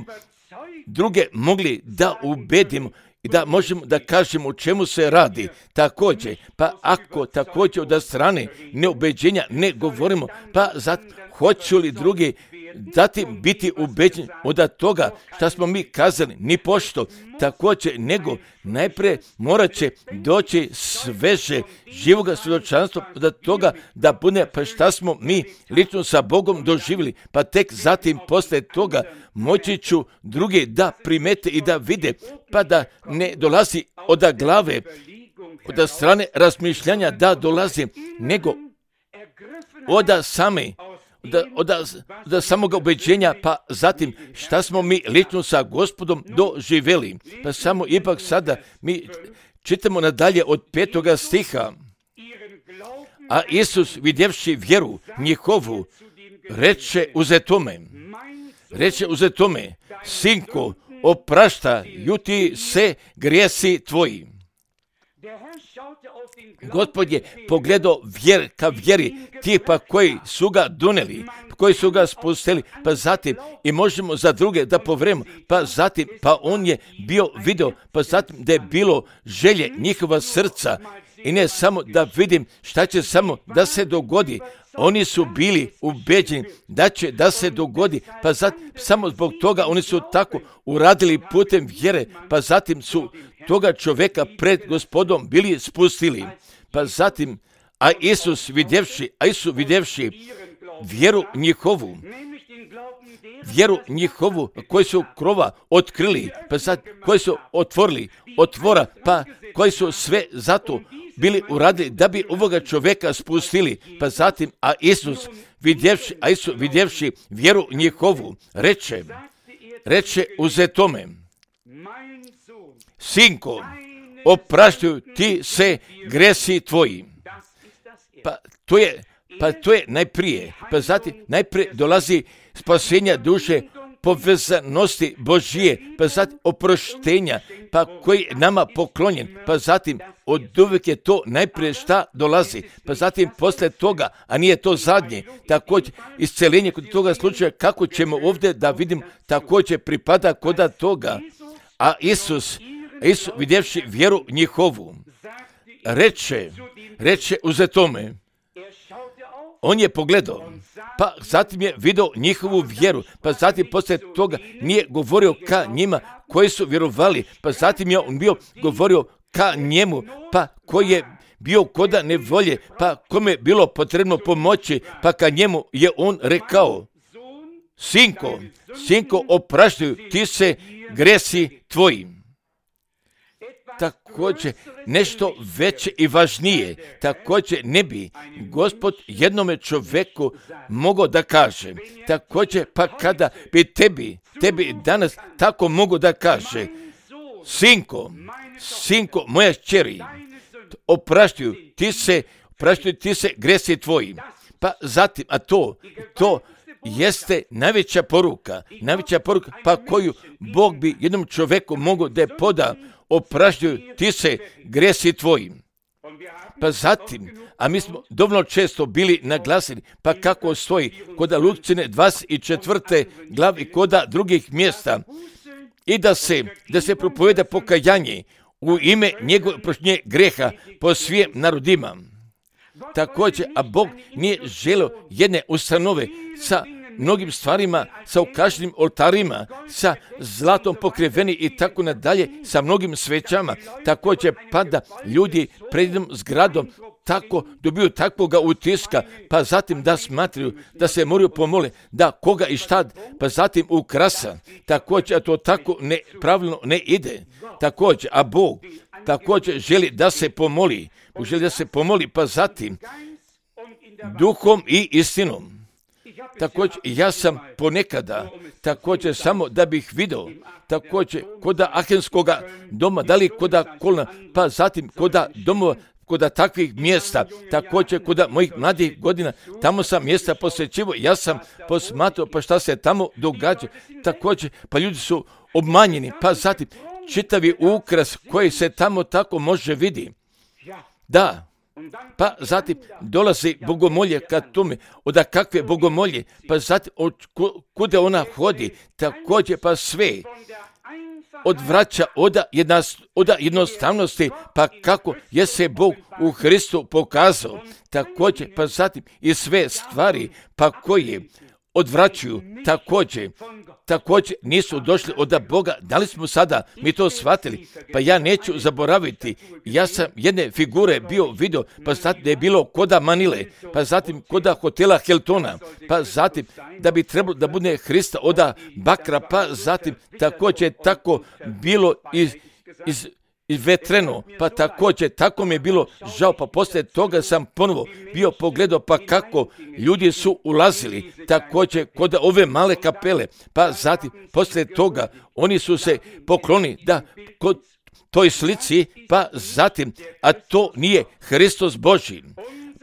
druge mogli da ubedimo i da možemo da kažemo o čemu se radi. Također, pa ako također od strane neubeđenja ne govorimo, pa zatim hoću li drugi zatim biti ubeđeni od toga što smo mi kazali, ni pošto, također, nego najprije morat će doći sveže živoga svjedočanstva od toga da bude pa šta smo mi lično sa Bogom doživjeli, pa tek zatim posle toga moći ću drugi da primete i da vide, pa da ne dolazi od glave, od strane razmišljanja da dolazi, nego od same Da, od, od samoga ubeđenja, pa zatim šta smo mi lično sa Gospodom doživjeli. Pa samo ipak sada mi čitamo nadalje od petoga stiha. A Isus vidjevši vjeru njihovu, reče uzetome, reče uzetome, sinko, opraštaju ti se grijesi tvoji. Gospod je pogledao vjer ka vjeri tipa koji su ga doneli, koji su ga spustili, pa zatim i možemo za druge da povremo, pa zatim, pa on je bio video, pa zatim da je bilo želje njihova srca i ne samo da vidim šta će samo da se dogodi. Oni su bili ubeđeni da će da se dogodi, pa zatim samo zbog toga oni su tako uradili putem vjere, pa zatim su toga čovjeka pred Gospodom bili spustili. Pa zatim, a Isus vidjevši, a Isus vidjevši vjeru njihovu, vjeru njihovu koji su krova otkrili, pa sad koji su otvorili, otvora, pa koji su sve zato bili uradili da bi ovoga čovjeka spustili, pa zatim, a Isus vidjevši, a Isus vidjevši vjeru njihovu, reče, reče uzetome, sinko, opraštaju ti se gresi tvoji. Pa to je, pa to je najprije, pa zatim najprije dolazi spasenja duše, povezanosti Božije, pa zatim oproštenja, pa koji je nama poklonjen, pa zatim od uvijek je to najprije šta dolazi, pa zatim posle toga, a nije to zadnje, također isceljenje kod toga slučaja, kako ćemo ovdje da vidim, također pripada koda toga, a Isus, Isus vidjevši vjeru njihovu, reče, reče uzetome, on je pogledao, pa zatim je vidio njihovu vjeru, pa zatim poslije toga nije govorio ka njima koji su vjerovali, pa zatim je on bio govorio ka njemu, pa koji je bio koda nevolje, pa kome je bilo potrebno pomoći, pa ka njemu je on rekao, sinko, sinko, opraštaju ti se gresi tvoji. Također nešto veće i važnije, također ne bi Gospod jednome čovjeku mogao da kaže, također pa kada bi tebi, tebi danas tako mogu da kaže, sinko, sinko, moja kćeri, opraštaju ti se, opraštaju ti se gresi tvoji. Pa zatim, a to, to jeste najveća poruka, najveća poruka pa koju Bog bi jednom čovjeku mogao da je poda, opraštaju ti se gresi tvoji. Pa zatim, a mi smo dovoljno često bili naglasili, pa kako stoji koda Lukcine dvadeset četvrte glavi koda drugih mjesta, i da se, da se propoveda pokajanje u ime njegove prošnje greha po svim narodima. Također, a Bog nije želio jedne ustanove sa mnogim stvarima, sa ukašenim oltarima, sa zlatom pokriveni i tako nadalje, sa mnogim svećama. Također pada ljudi pred jednom zgradom tako dobiju takvoga utiska, pa zatim da smatraju, da se moraju pomole, da koga i šta, pa zatim ukrasa. Također, a to tako ne, pravilno ne ide. Također, a Bog također želi da se pomoli, želi da se pomoli, pa zatim duhom i istinom. Također, ja sam ponekada, također samo da bih vidio, također koda Ahenskoga doma, da li koda Kolna, pa zatim koda domova, koda takvih mjesta, također koda mojih mladih godina, tamo sam mjesta posjećivo, ja sam posmatrao pa šta se tamo događa, također, pa ljudi su obmanjeni, pa zatim čitavi ukras koji se tamo tako može vidi. Da, pa zatim dolazi bogomolje ka tome, oda kakve bogomolje, pa zatim od kuda ona hodi, također pa sve odvraća oda, jedna, oda jednostavnosti, pa kako je se Bog u Hristu pokazao, također pa zatim i sve stvari pa koje odvraćaju, također, također nisu došli od Boga. Da li smo sada mi to shvatili? Pa ja neću zaboraviti, ja sam jedne figure bio vidio, pa zatim da je bilo koda Manile, pa zatim koda hotela Hiltona, pa zatim da bi trebalo da bude Hrista oda bakra, pa zatim također tako bilo iz, iz i vetreno, pa također tako mi je bilo žao, pa poslije toga sam ponovo bio pogledao pa kako ljudi su ulazili također kod ove male kapele, pa zatim poslije toga oni su se poklonili da kod toj slici, pa zatim, a to nije Hristos Božji.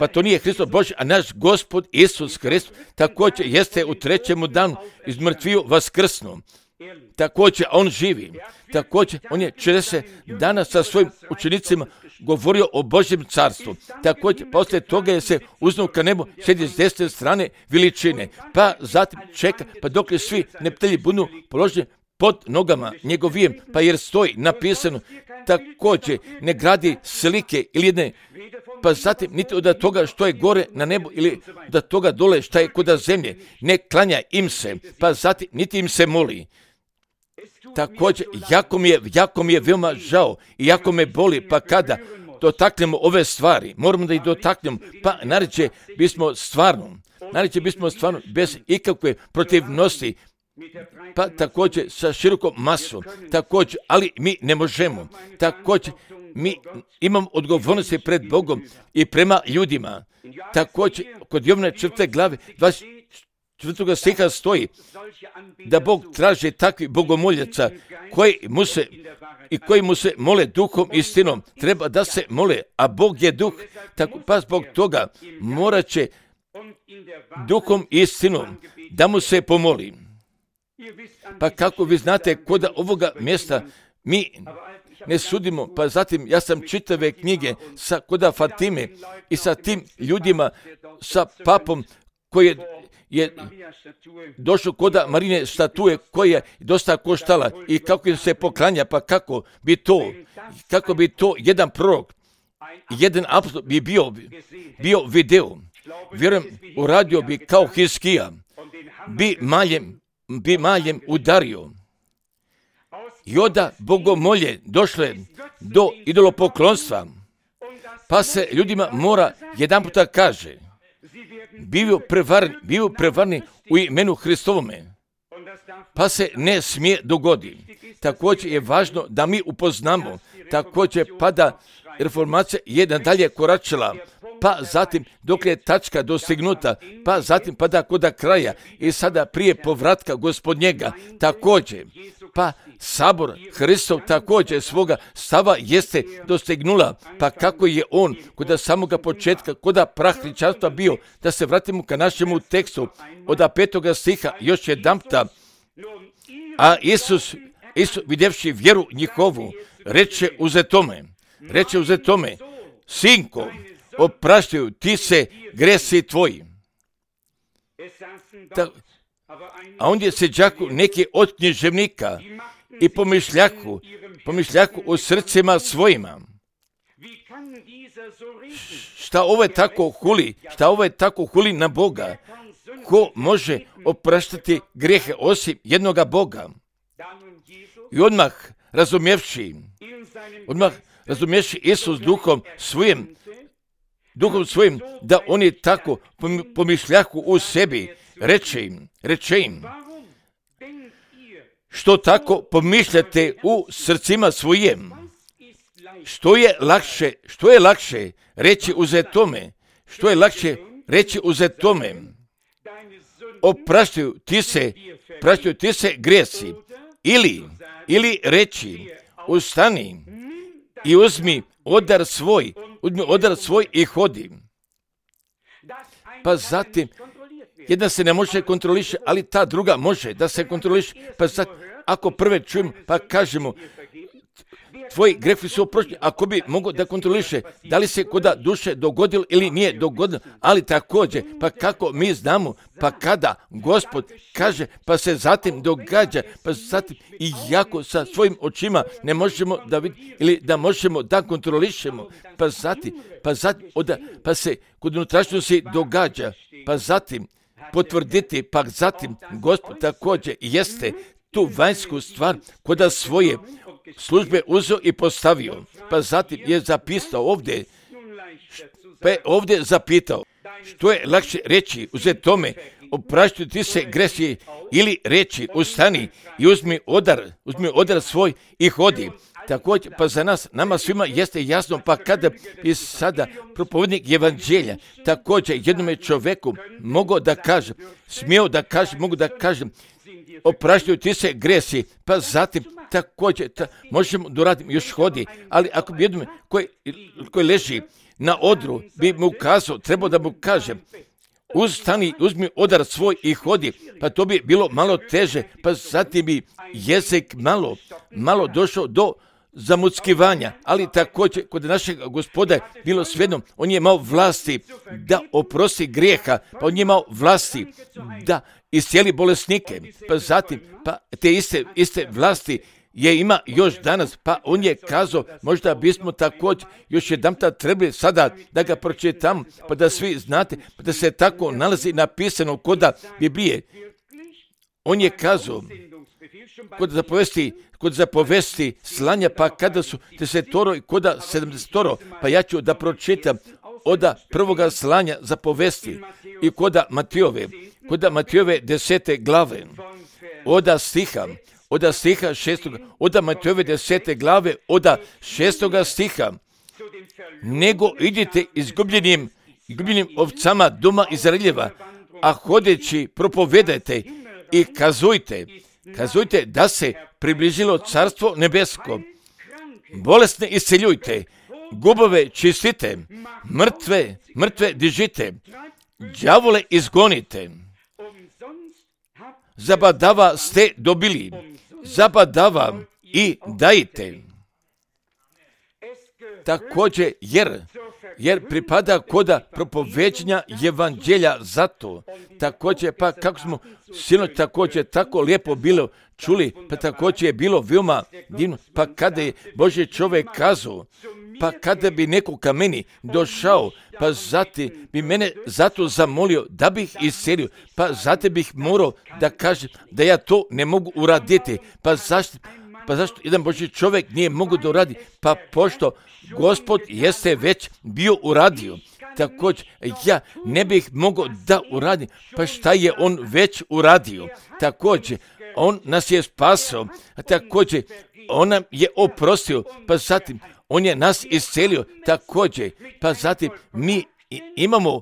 pa to nije Hristos Božji, a naš Gospod Isus Hristos također jeste u trećemu danu iz mrtviju vaskrsnuo. Također on živi. Također on je četrdeset dana sa svojim učenicima govorio o Božjem carstvu. Također poslije toga je se uznuo ka nebu, sjedi s desne strane veličine, pa zatim čeka, pa dok je svi neptelji budu položeni pod nogama njegovijem, pa jer stoji napisano, također ne gradi slike ili jedne, pa zatim niti od toga što je gore na nebu ili od toga dole što je kod zemlje, ne klanja im se, pa zatim niti im se moli. Također, jako mi je, jako mi je veoma žao i jako me boli, pa kada dotaknemo ove stvari, moramo da ih dotaknemo, pa nareće bismo stvarno, nareće bismo stvarno bez ikakve protivnosti, pa također sa širokom masom, također, ali mi ne možemo, također mi imamo odgovornosti pred Bogom i prema ljudima. Također, kod Jovne četvrte glave, dvadeset četvrtog stiha stoji da Bog traži takvi bogomoljaca koji mu se i koji mu se mole duhom i istinom. Treba da se mole, a Bog je duh, tako pa zbog toga morat će duhom i istinom da mu se pomoli. Pa kako vi znate, kod ovoga mjesta mi ne sudimo, pa zatim ja sam čitave knjige sa koda Fatime i sa tim ljudima, sa papom koji je je došao koda Marine statue koja je dosta koštala i kako im se poklanja, pa kako bi to, kako bi to jedan prorok, jedan apostol bi bio, bio video. Vjerujem, uradio bi kao Hiskija, bi maljem, bi maljem udario. I onda bogomolje došle do idolopoklonstva, pa se ljudima mora jedan puta kaže, bio prevarni, bio prevarni u imenu Hristovome, pa se ne smije dogoditi. Također je važno da mi upoznamo, također pada reformacija je nadalje koračila, pa zatim dok je tačka dostignuta, pa zatim pada koda kraja i sada prije povratka Gospodnjega, također, pa sabor Hristov također svoga stava jeste dostignula, pa kako je on kod samoga početka, kod prah hrišćanstva bio, da se vratimo ka našemu tekstu od petoga stiha još jedanputa, a Isus, Isus vidjevši vjeru njihovu, reče uzetome, reče uzetome, sinko, opraštaju ti se gresi tvoji. Ta, a ondje se đaku neki od književnika i pomišljaku, pomišljaku u srcima svojima. Šta ovo je tako huli, šta ovo je tako huli na Boga? Ko može opraštati grijehe osim jednoga Boga? I odmah razumjevši, odmah razumjevši Isus duhom svojim, duhom svojim, da oni tako pomišljaku u sebi, reče im, reče im, što tako pomišljate u srcima svojim, što je lakše, što je lakše reći uzetome, što je lakše reći uzetome, opraštaju ti se, praštaju ti se grijesi, ili, ili reći, ustani i uzmi odar svoj, uzmi odar svoj i hodi. Pa zatim, jedna se ne može kontroliše, ali ta druga može da se kontroliše. Pa sad, ako prve čujemo, pa kažemo, tvoji grehi su oprošteni, ako bi mogo da kontroliše, da li se koda duše dogodilo ili nije dogodilo, ali također, pa kako mi znamo, pa kada Gospod kaže, pa se zatim događa, pa zatim i jako sa svojim očima ne možemo da vidimo, ili da možemo da kontrolišemo, pa zatim, pa zatim, oda, pa se kod unutrašnjosti događa, pa zatim potvrditi, pa zatim Gospod također jeste tu vanjsku stvar koda svoje službe uzeo i postavio, pa zatim je zapisao ovdje, pa je ovdje zapitao, što je lakše reći, uzeti tome, opraštaju ti se gresi, ili reći, ustani i uzmi odar, uzmi odar svoj i hodi. Također, pa za nas, nama svima jeste jasno, pa kada bi sada propovednik evanđelja također jednome čovjeku mogao da kaže, smio da kaže, mogu da kažem, opraštaju ti se gresi, pa zatim također ta, možemo doraditi, još hodi, ali ako bi jednome koji, koji leži na odru bi mu kazao, trebao da mu kaže, ustani, uzmi odar svoj i hodi, pa to bi bilo malo teže, pa zatim bi jezik malo, malo došao do zamuckivanja, ali također kod našeg Gospoda je bilo svejedno, on je imao vlasti da oprosti grijeha, pa on je imao vlasti da iscijeli bolesnike, pa zatim, pa te iste, iste vlasti je ima još danas, pa on je kazao, možda bismo također još jedanput trebali sada da ga pročitam, pa da svi znate, pa da se tako nalazi napisano kod Biblije. On je kazao, kod zapovesti, kod zapovesti slanja, pa kada su desetoro i kod sedamdesetoro, pa ja ću da pročitam od prvoga slanja zapovesti i kod Matijove, kod Matijove desete glave, od stiha, od stiha šestoga, od Matijove desete glave, od šestoga stiha, nego idite izgubljenim, izgubljenim ovcama doma Izraeljeva, a hodeći propovedajte i kazujte, kazujte da se približilo carstvo nebesko, bolesne isceljujte, gubove čistite, mrtve, mrtve dižite, đavole izgonite, zabadava ste dobili, zabadava i dajte. Također, jer, jer pripada koda propoveđenja evanđelja zato. Također, pa kako smo sinoć također tako lijepo bilo čuli, pa također je bilo veoma divno, pa kada je Božji čovjek kazao, pa kada bi neko ka meni došao, pa zatim bi mene zato zamolio da bih iscelio, pa zatim bih morao da kažem da ja to ne mogu uraditi, pa zašto, pa zašto jedan Božji čovjek nije mogu da uradi, pa pošto Gospod jeste već bio uradio, također ja ne bih mogao da uradim, pa šta je on već uradio, također on nas je spasao, a također on nam je oprostio, pa zatim on je nas iscelio, također, pa zatim mi imamo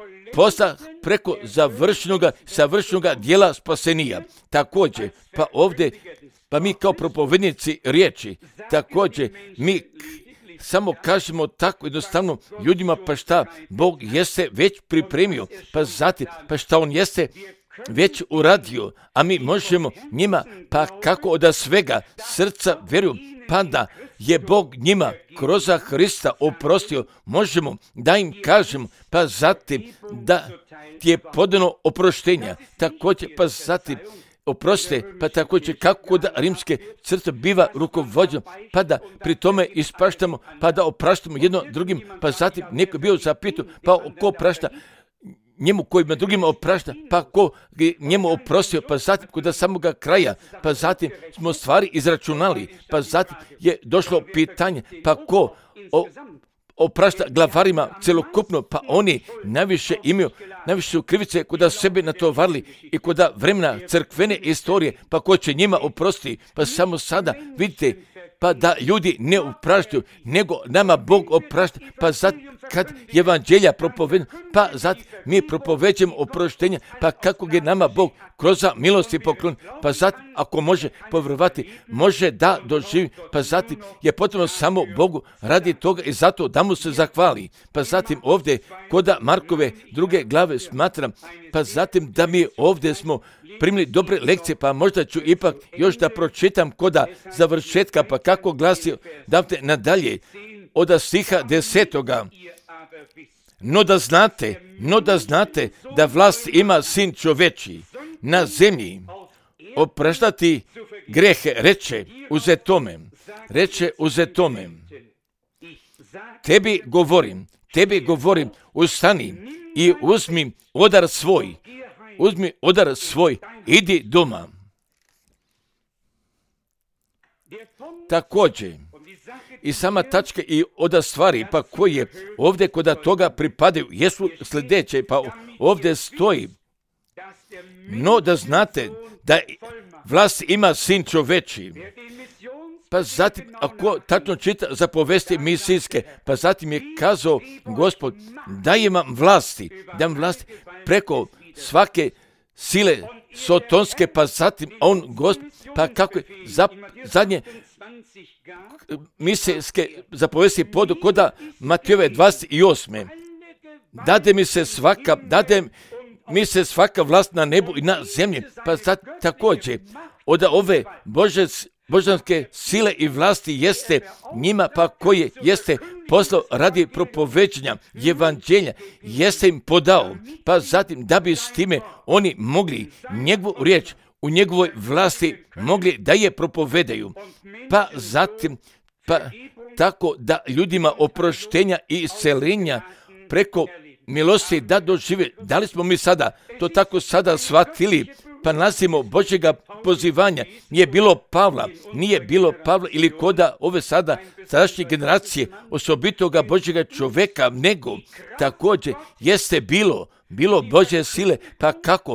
posla preko završenoga, savršenoga dijela spasenija. Također, pa ovdje, pa mi kao propovednici riječi, također mi samo kažemo tako jednostavno ljudima, pa šta Bog jeste već pripremio, pa zatim, pa šta on jeste već uradio, a mi možemo njima, pa kako od svega srca vjeruju, pa da je Bog njima kroz Hrista oprostio, možemo da im kažemo, pa zatim da ti je podano oproštenja, također, pa zatim oprostite, pa također kako da rimske crkve biva rukovođeno, pa da pri tome ispraštamo, pa da opraštamo jedno drugim, pa zatim neko je bio zapitao, pa ko prašta njemu kojima drugima oprašta, pa ko njemu oprostio, pa zatim kod samoga kraja, pa zatim smo stvari izračunali, pa zatim je došlo pitanje, pa ko o, oprašta glavarima celokupno, pa oni najviše imaju, najviše su krivice kod sebe natovarili i kod vremena crkvene istorije, pa ko će njima oprostiti, pa samo sada vidite, pa da ljudi ne opraštaju, nego nama Bog oprašta, pa zato kad evanđelja propovedno, pa zato mi propoveđemo oproštenje, pa kako ga nama Bog kroz milosti poklon, pa zato ako može povjerovati, može da doživi, pa zatim je potrebno samo Bogu radi toga i zato da mu se zahvali. Pa zatim ovdje kod Markove druge glave smatram, pa zatim da mi ovdje smo primili dobre lekcije, pa možda ću ipak još da pročitam koda završetka, pa kako glasi davte nadalje od stiha desetoga. No da znate, no da znate da vlast ima sin čoveči na zemlji, opraštati grehe, reče uzetome, reče uzetome. Tebi govorim, tebi govorim, ustani i uzmi odar svoj, uzmi odar svoj, idi doma. Također, i sama tačka i oda stvari, pa koji je ovdje kod toga pripadaju, jesu sljedeće, pa ovdje stoji, no da znate da vlast ima sin čoveči. Pa zatim, ako tačno čita zapovesti misijske, pa zatim je kazao Gospod, da imam vlasti, da imam vlasti preko svake sile sotonske, pa zatim on Gospod, pa kako je za, zadnje misijske zapovesti podu koda Matejove dvadeset osme. Dade mi se svaka, dade mi se svaka vlast na nebu i na zemlji. Pa sad također, od ove Bože, božanske sile i vlasti jeste njima pa koje jeste poslao radi propoveđenja evanđelja, jeste im podao, pa zatim da bi s time oni mogli njegovu riječ u njegovoj vlasti mogli da je propovedaju, pa zatim pa tako da ljudima oproštenja i iscelenja preko milosti da dožive. Da li smo mi sada to tako sada shvatili? Pa nazimo Božjega pozivanja. Nije bilo Pavla, nije bilo Pavla ili koda ove sada sadašnje generacije osobitoga Božjega čoveka, nego također jeste bilo, bilo Božje sile, pa kako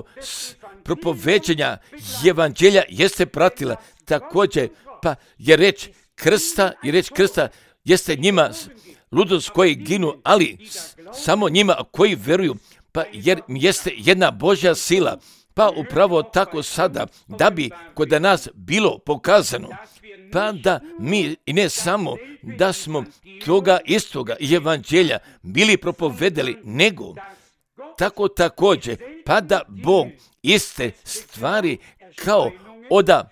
propoveđenja evanđelja jeste pratila također, pa je reč krsta i reč krsta jeste njima ludost koji ginu, ali samo njima koji veruju, pa jer jeste jedna Božja sila. Pa upravo tako sada, da bi kod nas bilo pokazano, pa da mi i ne samo da smo toga istoga evanđelja bili propovedali, nego tako također, pa da Bog iste stvari kao oda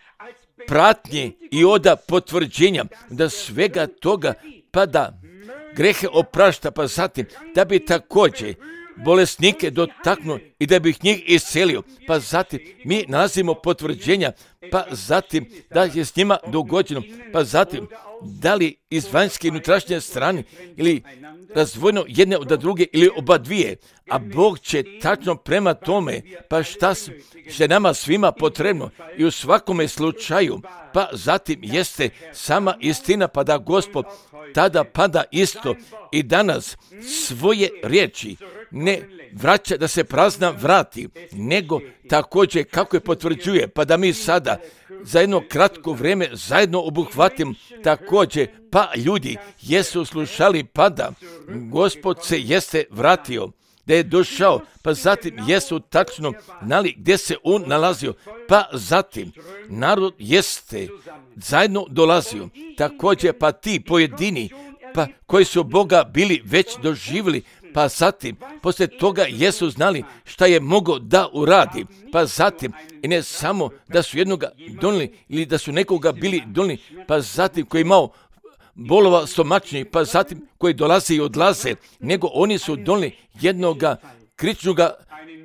pratnje i oda potvrđenja, da svega toga, pa da grehe oprašta, pa zatim da bi također bolesnike dotaknuo i da bi ih njih iscelio, pa zatim mi nalazimo potvrđenja, pa zatim da je s njima dogođeno, pa zatim da li iz vanjske i unutrašnje strane ili razvojno jedne od druge ili oba dvije, a Bog će tačno prema tome, pa šta je nama svima potrebno i u svakome slučaju, pa zatim jeste sama istina, pa da Gospod tada pada isto i danas svoje riječi ne vraća da se prazna vrati, nego također kako je potvrđuje, pa da mi sada za jedno kratko vrijeme zajedno obuhvatim također, pa ljudi jesu slušali, pa da Gospod se jeste vratio, da je došao, pa zatim jesu tačno znali gdje se on nalazio, pa zatim narod jeste zajedno dolazio, također pa ti pojedini, pa koji su Boga bili već doživjeli, pa zatim poslije toga jesu znali šta je mogao da uradi, pa zatim i ne samo da su jednoga donijeli ili da su nekoga bili donijeli, pa zatim koji je imao bolova stomačnih, pa zatim koji dolaze i odlaze, nego oni su donijeli jednoga kričnoga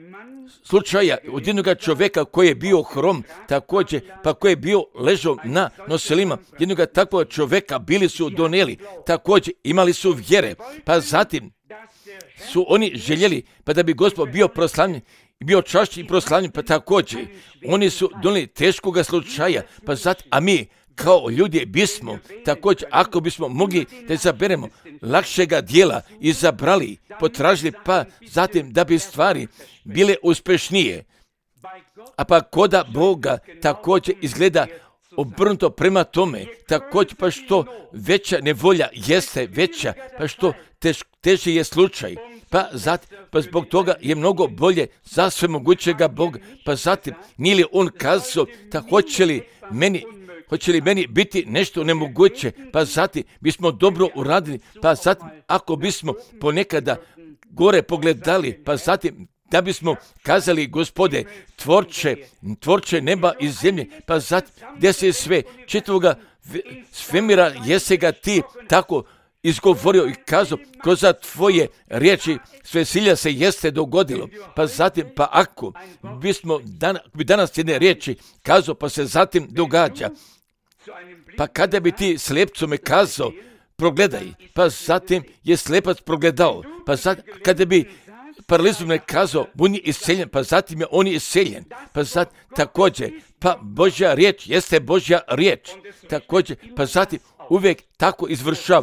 slučaja od jednoga čovjeka koji je bio hrom, također, pa koji je bio ležao na noselima, jednoga takvog čovjeka bili su donijeli, također imali su vjere, pa zatim su oni željeli, pa da bi Gospod bio proslavljen, bio čašći i proslavljen, pa također oni su donijeli teškoga slučaja, pa zatim, a mi kao ljudi bismo, također ako bismo mogli da izaberemo lakšega dijela, izabrali, potražili, pa zatim da bi stvari bile uspješnije. A pa koda Boga također izgleda obrnuto prema tome, također pa što veća nevolja jeste veća, pa što tež, teži je slučaj, pa zatim, pa zbog toga je mnogo bolje za svemogućega Boga, pa zatim nije li on kazao, da hoće li meni Hoće li meni biti nešto nemoguće, pa zatim bismo dobro uradili, pa zatim ako bismo ponekada gore pogledali, pa zatim da bismo kazali, Gospode, tvorče, tvorče neba i zemlje, pa zatim gdje se sve čitavoga svemira jesi ga ti tako izgovorio i kazao, kroz tvoje riječi sve silja se jeste dogodilo, pa zatim, pa ako bismo dan, bi danas jedne riječi kazao, pa se zatim događa, pa kada bi ti slijepcome kazao, progledaj, pa zatim je slijepac progledao, pa zatim, kada bi paralizovne kazao, on je isceljen, pa zatim je on je isceljen, pa zatim, također, pa Božja riječ jeste Božja riječ, također, pa zatim uvijek tako izvršava,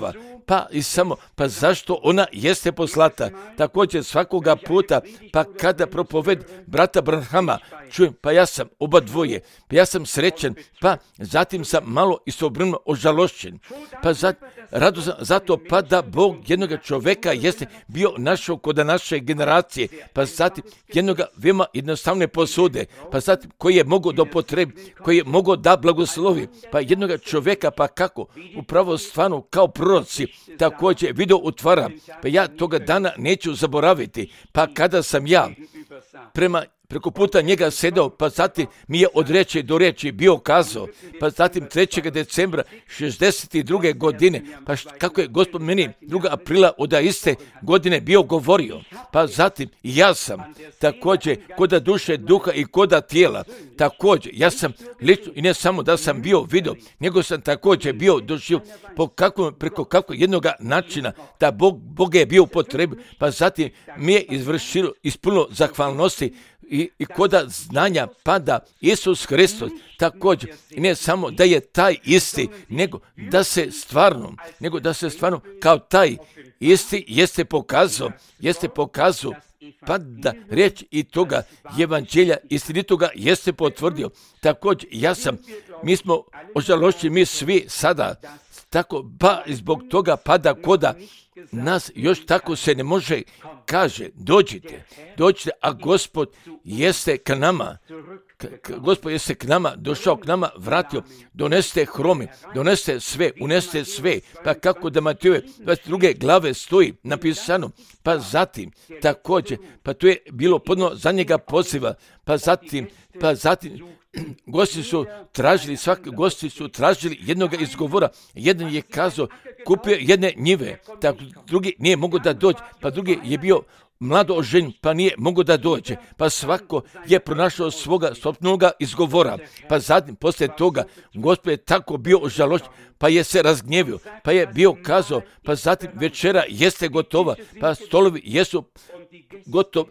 pa i samo, pa zašto ona jeste poslata. Također svakoga puta, pa kada propoved brata Branhama čujem, pa ja sam oba dvoje, pa ja sam srećen, pa zatim sam malo istovremeno ožalošćen, pa za, radostan zato pa da Bog jednoga čoveka jeste bio našao kod naše generacije, pa zatim jednoga veoma jednostavne posude, pa zatim koji je mogao da upotrebi, koji je mogao da blagoslovi, pa jednoga čoveka, pa kako, upravo stvarno kao proroci, također video utvara, pa ja toga dana neću zaboraviti, pa kada sam ja prema preko puta njega sedao, pa zatim mi je od reči do reči bio kazao, pa zatim trećeg decembra šezdeset druge godine, pa št, kako je Gospod meni drugog aprila od iste godine bio govorio, pa zatim ja sam također koda duše, duha i koda tijela, također ja sam lično i ne samo da sam bio vidio, nego sam također bio doživ po kakvom, preko kakvog jednog načina da Bog, Bog je bio u potrebi, pa zatim mi je izvršilo, ispunilo zahvalnosti I, i koda znanja pada Isus Hristos također, i ne samo da je taj isti, nego da se stvarno, nego da se stvarno kao taj isti jeste pokazao, jeste pokazao, pa da riječ i toga evanđelja istinitoga jeste potvrdio. Također, ja sam, mi smo ožalošćeni, mi svi sada, tako, pa zbog toga pada koda nas još tako se ne može, kaže, dođite, dođite, a Gospod jeste k nama, k, k, Gospod jeste k nama, došao k nama, vratio, doneste hrome, doneste sve, uneste sve, pa kako da Matejove dvadeset druge glave stoji napisano, pa zatim, također, pa to je bilo podno za njega poziva, pa zatim, pa zatim, gosti su tražili, svaki gosti su tražili jednog izgovora, jedan je kazao, kupio jedne njive, tako drugi nije mogao da dođe, pa drugi je bio mlado oženjen, pa nije mogao da dođe, pa svako je pronašao svoga sopnoga izgovora, pa zatim, poslije toga, Gospod je tako bio ožalošćen, pa je se razgnjevio, pa je bio kazao, pa zatim večera jeste gotova, pa stolovi jesu gotovi,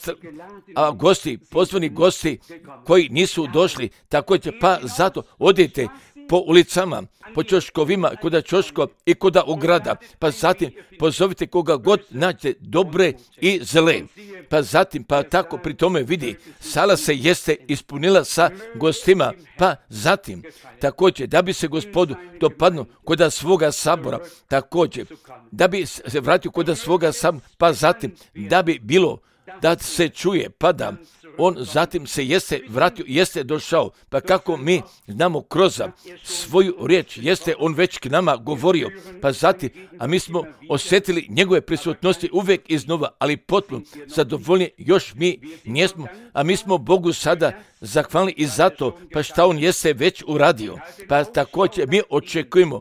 a gosti, pozvani gosti koji nisu došli, također, pa zato odite po ulicama, po ćoškovima, koda ćoško i koda ograda, pa zatim pozovite koga god nađe dobre i zle, pa zatim, pa tako pri tome vidi, sala se jeste ispunila sa gostima, pa zatim, također, da bi se Gospodu dopadnuo koda svoga sabora, također, da bi se vratio koda svoga sabora, pa zatim, da bi bilo, da se čuje, pa da on zatim se jeste vratio, jeste došao, pa kako mi znamo kroz svoju riječ, jeste on već k nama govorio, pa zatim, a mi smo osjetili njegove prisutnosti uvijek iznova, ali potpuno zadovoljni još mi njesmo, a mi smo Bogu sada zahvalni i zato, pa šta on jeste već uradio, pa također mi očekujemo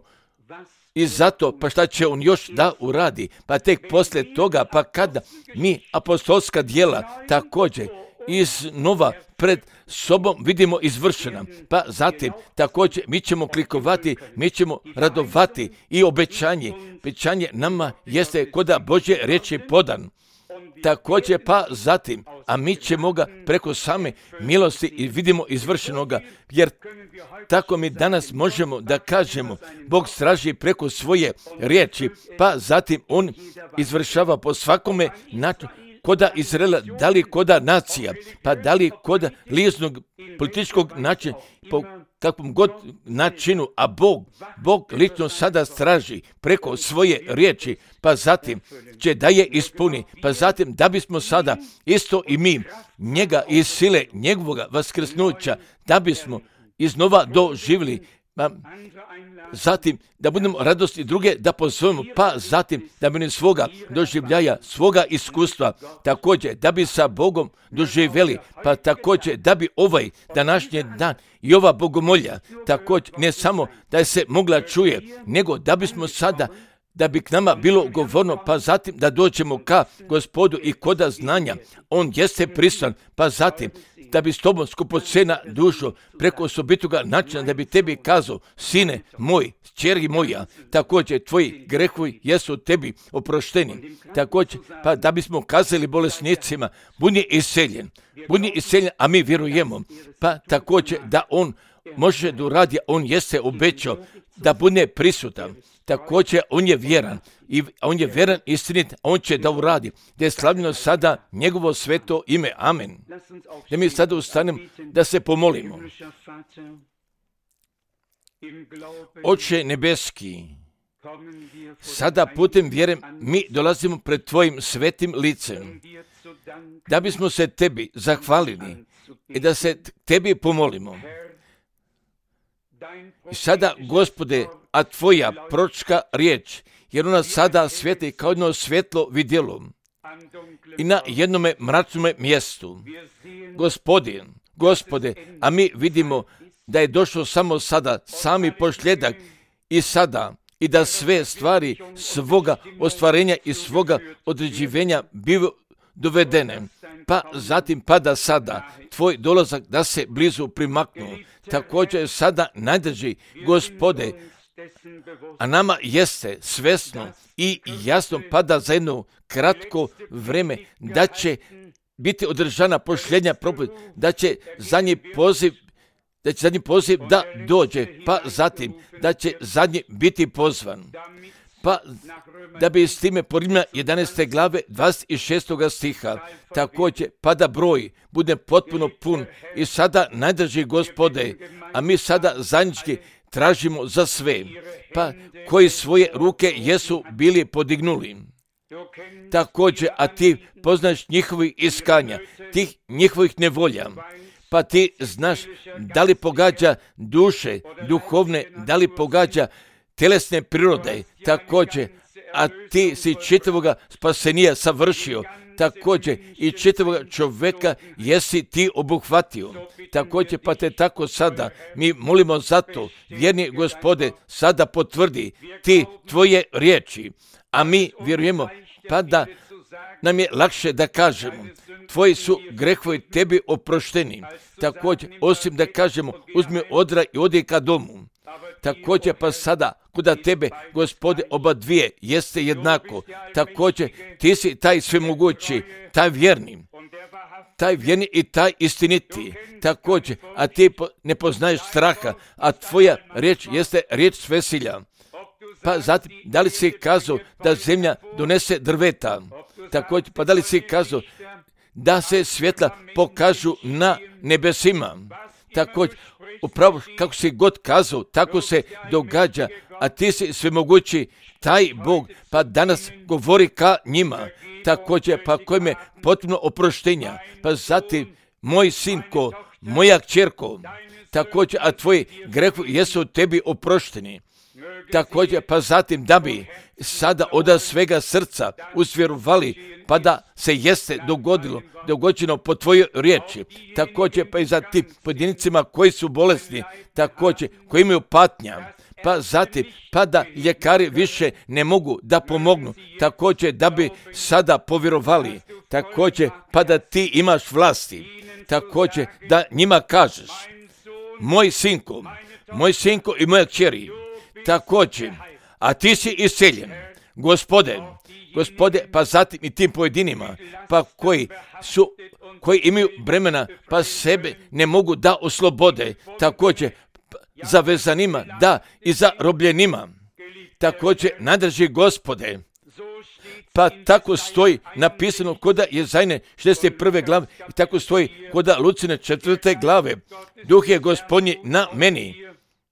i zato, pa šta će on još da uradi, pa tek poslije toga, pa kada mi apostolska djela također iznova pred sobom vidimo izvršena, pa zatim također mi ćemo klikovati, mi ćemo radovati i obećanje, obećanje nama jeste koda Božje riječi podan. Također pa zatim, a mi ćemo ga preko same milosti i vidimo izvršenoga, jer tako mi danas možemo da kažemo, Bog straži preko svoje riječi, pa zatim on izvršava po svakome načinu, koda Izraela, da li koda nacija, pa da li koda lijeznog političkog načina, po kakvom god načinu, a Bog, Bog lično sada straži preko svoje riječi, pa zatim će da je ispuni, pa zatim da bismo sada isto i mi njega iz sile njegovoga vaskrsnuća, da bismo iznova doživjeli, pa zatim da budemo radosti druge da pozovemo, pa zatim da bi svoga doživljaja, svoga iskustva, također da bi sa Bogom doživjeli, pa također da bi ovaj današnji dan i ova bogomolja, također ne samo da se mogla čuje, nego da bismo sada, da bi k nama bilo govorno, pa zatim da dođemo ka Gospodu i koda znanja, on jeste prisutan, pa zatim da bi s tobom skupocena dušo preko osobitoga načina, da bi tebi kazao, sine moj, kćeri moja, također tvoji grehovi jesu tebi oprošteni, također pa da bismo kazali bolesnicima, budi iseljen, budi iseljen, a mi vjerujemo, pa također da on može da uradi, on jeste obećao da bude prisutan, također on je vjeran i on je vjeran istinit, on će da uradi, da je slavljeno sada njegovo sveto ime. Amen. Da mi sada ustanem da se pomolimo. Oče nebeski, sada putem vjere mi dolazimo pred tvojim svetim licem, da bismo se tebi zahvalili i da se tebi pomolimo. I sada, Gospode, a tvoja proročka riječ, jer ona sada svjetli kao jedno svjetlo vidjelo i na jednome mračnome mjestu. Gospodin, Gospode, a mi vidimo da je došlo samo sada, sami posljedak i sada, i da sve stvari svoga ostvarenja i svoga određivenja bivaju dovedene, pa zatim pa da sada tvoj dolazak da se blizu primaknu. Također sada najdrži, Gospode, a nama jeste svesno i jasno pada za jedno kratko vreme da će biti održana posljednja propovijed, da će zadnji poziv da će zadnji poziv da dođe, pa zatim da će zadnji biti pozvan. Pa da bi s time po Rimljanima jedanaeste glave dvadeset šestog stiha također pa da broj bude potpuno pun i sada najdrži, Gospode, a mi sada zajednički tražimo za sve, pa koji svoje ruke jesu bili podignuli. Također, a ti poznaš njihovih iskanja, tih njihovih nevolja, pa ti znaš da li pogađa duše, duhovne, da li pogađa telesne prirode, također, a ti si čitavoga spasenija savršio, također i čitavoga čovjeka jesi ti obuhvatio. Također, pa te tako sada mi molimo za to, vjerni Gospode, sada potvrdi ti tvoje riječi, a mi vjerujemo, pa da nam je lakše da kažemo, tvoji su grehovi tebi oprošteni. Također, osim da kažemo, uzmi odra i odi ka domu. Također, pa sada, kuda tebe, Gospode, oba dvije jeste jednako. Također, ti si taj svemogući, taj vjerni, taj vjerni i taj istiniti. Također, a ti ne poznaješ straha, a tvoja riječ jeste riječ svesilja. Pa zatim, da li si kazao da zemlja donese drveta? Također, pa da li si kazao da se svjetla pokažu na nebesima? Također, upravo kako si god kazao, tako se događa, a ti si svemogući, taj Bog, pa danas govori ka njima. Također, pa kojim je potpuno oproštenja, pa zatim, moj sinko, moja kćerko, također, a tvoji grehovi jesu tebi oprošteni. Također, pa zatim da bi sada od svega srca usvjerovali, pa da se jeste dogodilo, dogođeno po tvojoj riječi. Također, pa i za tim pojedincima koji su bolesni, također, koji imaju patnja, pa zatim, pa da ljekari više ne mogu da pomognu, također, da bi sada povjerovali, također, pa da ti imaš vlasti, također, da njima kažeš, moj sinko, moj sinko i moja kćeri, također, a ti si isceljen, Gospode, Gospode, pa zatim i tim pojedinima, pa koji su, koji imaju bremena, pa sebe ne mogu da oslobode, također, za vezanima, da, i za robljenima, također, nadrži, Gospode, pa tako stoji napisano koda Jezajne šezdeset prve glave i tako stoji koda Lucine četvrte glave, duh je Gospodnji na meni.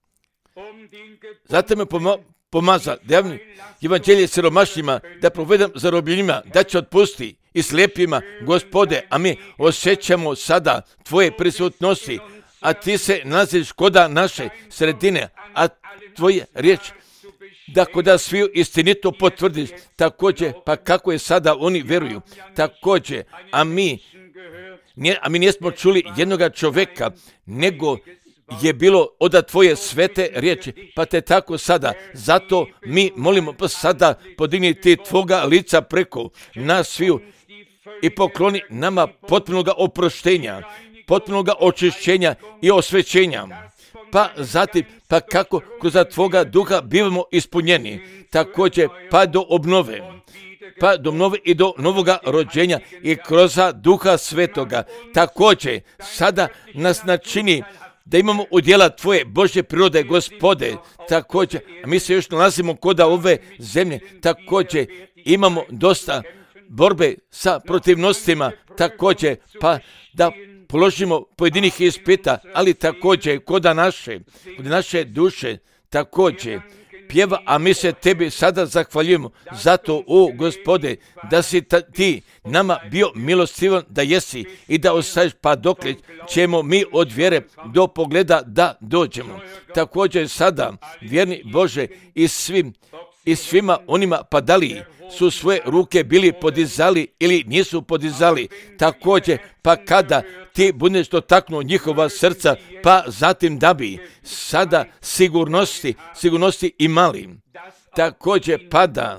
Zato me pomaza da javni evanđelje siromašnjima, da provedem zarobljenima, da će otpusti i slijepima, Gospode, a mi osjećamo sada tvoje prisutnosti, a ti se nalaziš koda naše sredine, a tvoje riječ da koda sviju istinito potvrdiš, također, pa kako je sada oni vjeruju, također, a mi, nije, a mi nismo čuli jednoga čovjeka, nego je bilo od tvoje svete riječi, pa te tako sada, zato mi molimo pa sada podigniti tvoga lica preko nas sviju i pokloni nama potpunoga oproštenja, potpunoga očišćenja i osvećenja. Pa zatim, pa kako kroz tvoga duha bivamo ispunjeni, također pa do obnove, pa do obnove i do novoga rođenja i kroz duha svetoga, također sada nas načini da imamo udjela Tvoje Božje prirode, Gospode, također, a mi se još nalazimo kod ove zemlje, također imamo dosta borbe sa protivnostima, također, pa da položimo pojedinih ispita, ali također kod naše, kod naše duše, također pjeva, a mi se Tebi sada zahvaljujemo zato, o Gospode, da si ta, Ti nama bio milostivan da jesi i da ostaješ, pa dokle ćemo mi od vjere do pogleda da dođemo. Također sada, vjerni Bože, i svim i svima onima, pa da li su svoje ruke bili podizali ili nisu podizali, također, pa kada Ti budeš dotaknuo njihova srca, pa zatim da bi sada sigurnosti, sigurnosti imali, također, pa da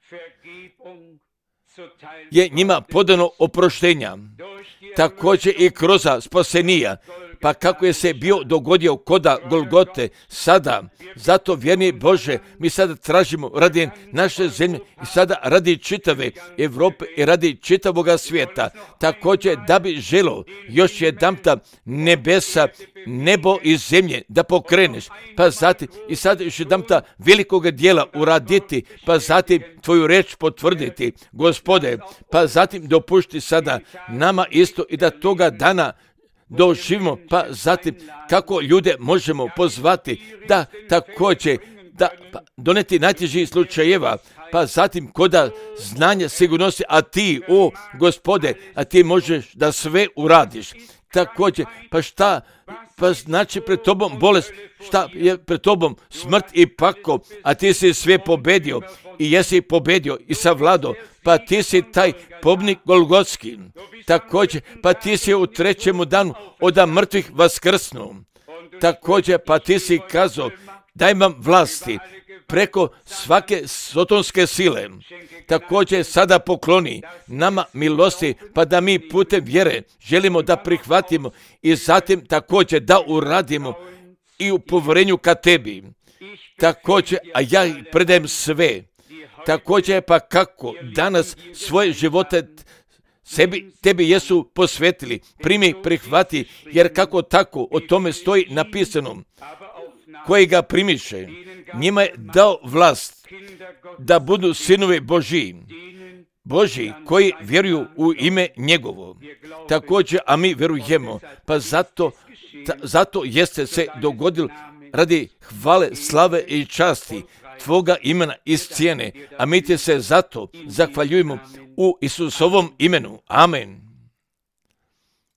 je njima podano oproštenja, također i kroz spasenija, pa kako je se bio dogodio koda Golgote sada. Zato, vjerni Bože, mi sada tražimo radi naše zemlje i sada radi čitave Europe i radi čitavoga svijeta, također da bi želo još jedanputa nebesa, nebo i zemlje da pokreneš, pa zatim i sada još jedanputa velikoga dijela uraditi, pa zatim Tvoju reč potvrditi, Gospode, pa zatim dopušti sada nama isto i da toga dana doživimo, pa zatim kako ljude možemo pozvati da također da pa, doneti najtežih slučajeva, pa zatim koda znanja sigurnosti, a Ti, o Gospode, a Ti možeš da sve uradiš. Također, pa šta, pa znači pred Tobom bolest, šta je pred Tobom smrt i pakao, a Ti si sve pobedio i jesi pobedio i savladao, pa Ti si taj pobnik Golgotski. Također, pa Ti si u trećemu danu od mrtvih vaskrsnuo. Također, pa Ti si kazao, daj vam vlasti preko svake sotonske sile. Također sada pokloni nama milosti, pa da mi putem vjere želimo da prihvatimo i zatim također da uradimo i u poverenju ka Tebi. Također, a ja predajem sve. Također, pa kako danas svoje živote sebi, Tebi jesu posvetili, primi, prihvati, jer kako tako o tome stoji napisano, koji ga primiše, njima je dao vlast da budu sinovi Božji, Božji koji vjeruju u ime njegovo. Također, a mi vjerujemo, pa zato, ta, zato jeste se dogodilo radi hvale, slave i časti Tvoga imena iz cijene, a mi te se zato zahvaljujemo u Isusovom imenu. Amen.